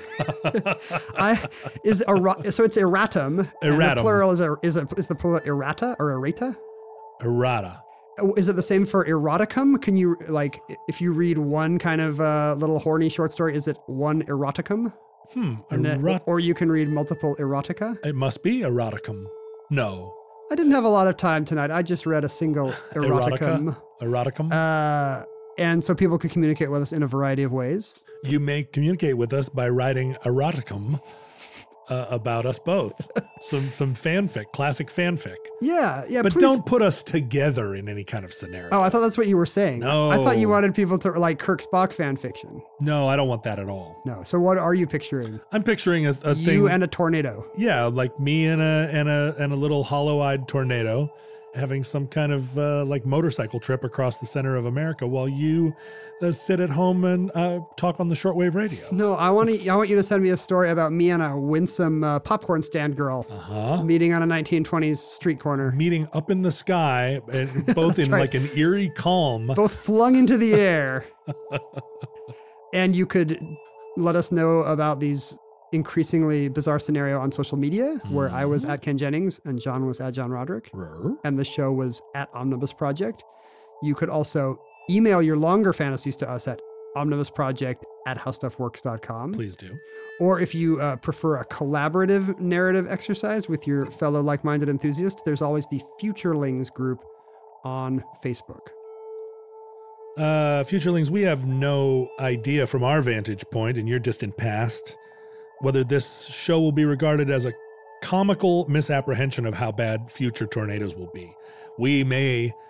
Speaker 3: I is erra- so it's erratum. And the
Speaker 8: Erratum.
Speaker 3: plural is a, is a, is the plural errata or errata?
Speaker 8: Errata.
Speaker 3: Is it the same for eroticum? Can you like if you read one kind of uh, little horny short story, is it one eroticum?
Speaker 8: Hmm.
Speaker 3: And then-
Speaker 8: erot-
Speaker 3: or you can read multiple erotica.
Speaker 8: it must be eroticum. No.
Speaker 3: I didn't have a lot of time tonight. I just read a single eroticum.
Speaker 8: Eroticum.
Speaker 3: Uh, and so people could communicate with us in a variety of ways.
Speaker 8: You may communicate with us by writing eroticum uh, about us both. some some fanfic, classic fanfic.
Speaker 3: Yeah, yeah.
Speaker 8: But
Speaker 3: please.
Speaker 8: don't put us together in any kind of scenario.
Speaker 3: Oh, I thought that's what you were saying.
Speaker 8: No.
Speaker 3: I thought you wanted people to like Kirk Spock fan fiction.
Speaker 8: No, I don't want that at all.
Speaker 3: No. So what are you picturing?
Speaker 8: I'm picturing a, a
Speaker 3: you
Speaker 8: thing.
Speaker 3: and a tornado.
Speaker 8: Yeah, like me and a and a and a little hollow-eyed tornado having some kind of uh, like motorcycle trip across the center of America while you uh, sit at home and uh, talk on the shortwave radio.
Speaker 3: No, I want to. I want you to send me a story about me and a winsome uh, popcorn stand girl
Speaker 8: Uh-huh.
Speaker 3: meeting on a nineteen twenties street corner,
Speaker 8: Meeting up in the sky, and both in
Speaker 3: right.
Speaker 8: like an eerie calm.
Speaker 3: both flung into the air. And you could let us know about these increasingly bizarre scenario on social media, where I was at Ken Jennings and John was at John Roderick, and the show was at Omnibus Project. You could also email your longer fantasies to us at omnibusproject at howstuffworks dot com.
Speaker 8: Please do.
Speaker 3: Or if you uh, prefer a collaborative narrative exercise with your fellow like-minded enthusiasts, there's always the Futurelings group on Facebook.
Speaker 8: Uh, Futurelings, we have no idea from our vantage point in your distant past whether this show will be regarded as a comical misapprehension of how bad future tornadoes will be. We may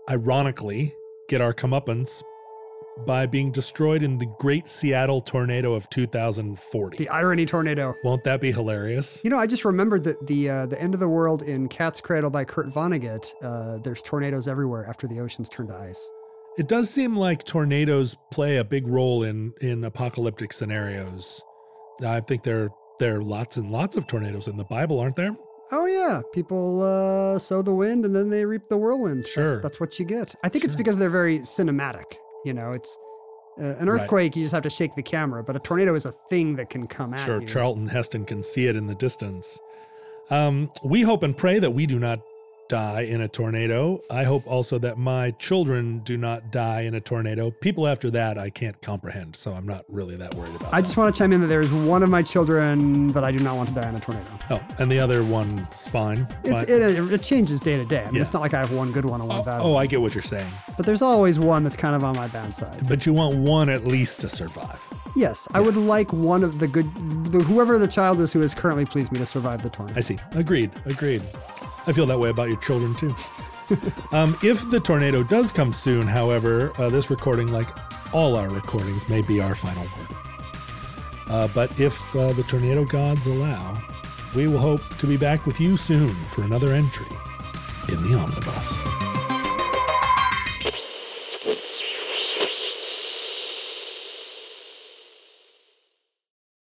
Speaker 8: ironically, get our comeuppance by being destroyed in the Great Seattle Tornado of two thousand forty.
Speaker 3: The irony tornado.
Speaker 8: Won't that be hilarious?
Speaker 3: You know, I just remembered that the uh, the end of the world in Cat's Cradle by Kurt Vonnegut, uh, there's tornadoes everywhere after the oceans turn to ice.
Speaker 8: It does seem like tornadoes play a big role in, in apocalyptic scenarios. I think there, there are lots and lots of tornadoes in the Bible, aren't there?
Speaker 3: Oh, yeah. People uh, sow the wind and then they reap the whirlwind.
Speaker 8: Sure.
Speaker 3: That, that's what you get. I think
Speaker 8: Sure.
Speaker 3: it's because they're very cinematic. You know, it's uh, an earthquake, right. You just have to shake the camera, but a tornado is a thing that can come at
Speaker 8: sure,
Speaker 3: you.
Speaker 8: Sure, Charlton Heston can see it in the distance. Um, we hope and pray that we do not die in a tornado. I hope also that my children do not die in a tornado. People after that I can't comprehend, so I'm not really that worried about
Speaker 3: I
Speaker 8: that.
Speaker 3: just want to chime in that there's one of my children that I do not want to die in a tornado.
Speaker 8: Oh, and the other one's fine.
Speaker 3: It's,
Speaker 8: fine.
Speaker 3: it, it changes day to day. I mean,
Speaker 8: Yeah.
Speaker 3: It's not like I have one good one and one
Speaker 8: Oh,
Speaker 3: bad
Speaker 8: oh,
Speaker 3: one.
Speaker 8: I get what you're saying.
Speaker 3: But there's always one that's kind of on my bad side.
Speaker 8: But you want one at least to survive.
Speaker 3: Yes, I would like one of the good, the, whoever the child is who has currently pleased me to survive the tornado.
Speaker 8: I see. Agreed. Agreed. I feel that way about your children too. um, if the tornado does come soon, however, uh, this recording, like all our recordings, may be our final word. Uh, but if uh, the tornado gods allow, we will hope to be back with you soon for another entry in the Omnibus.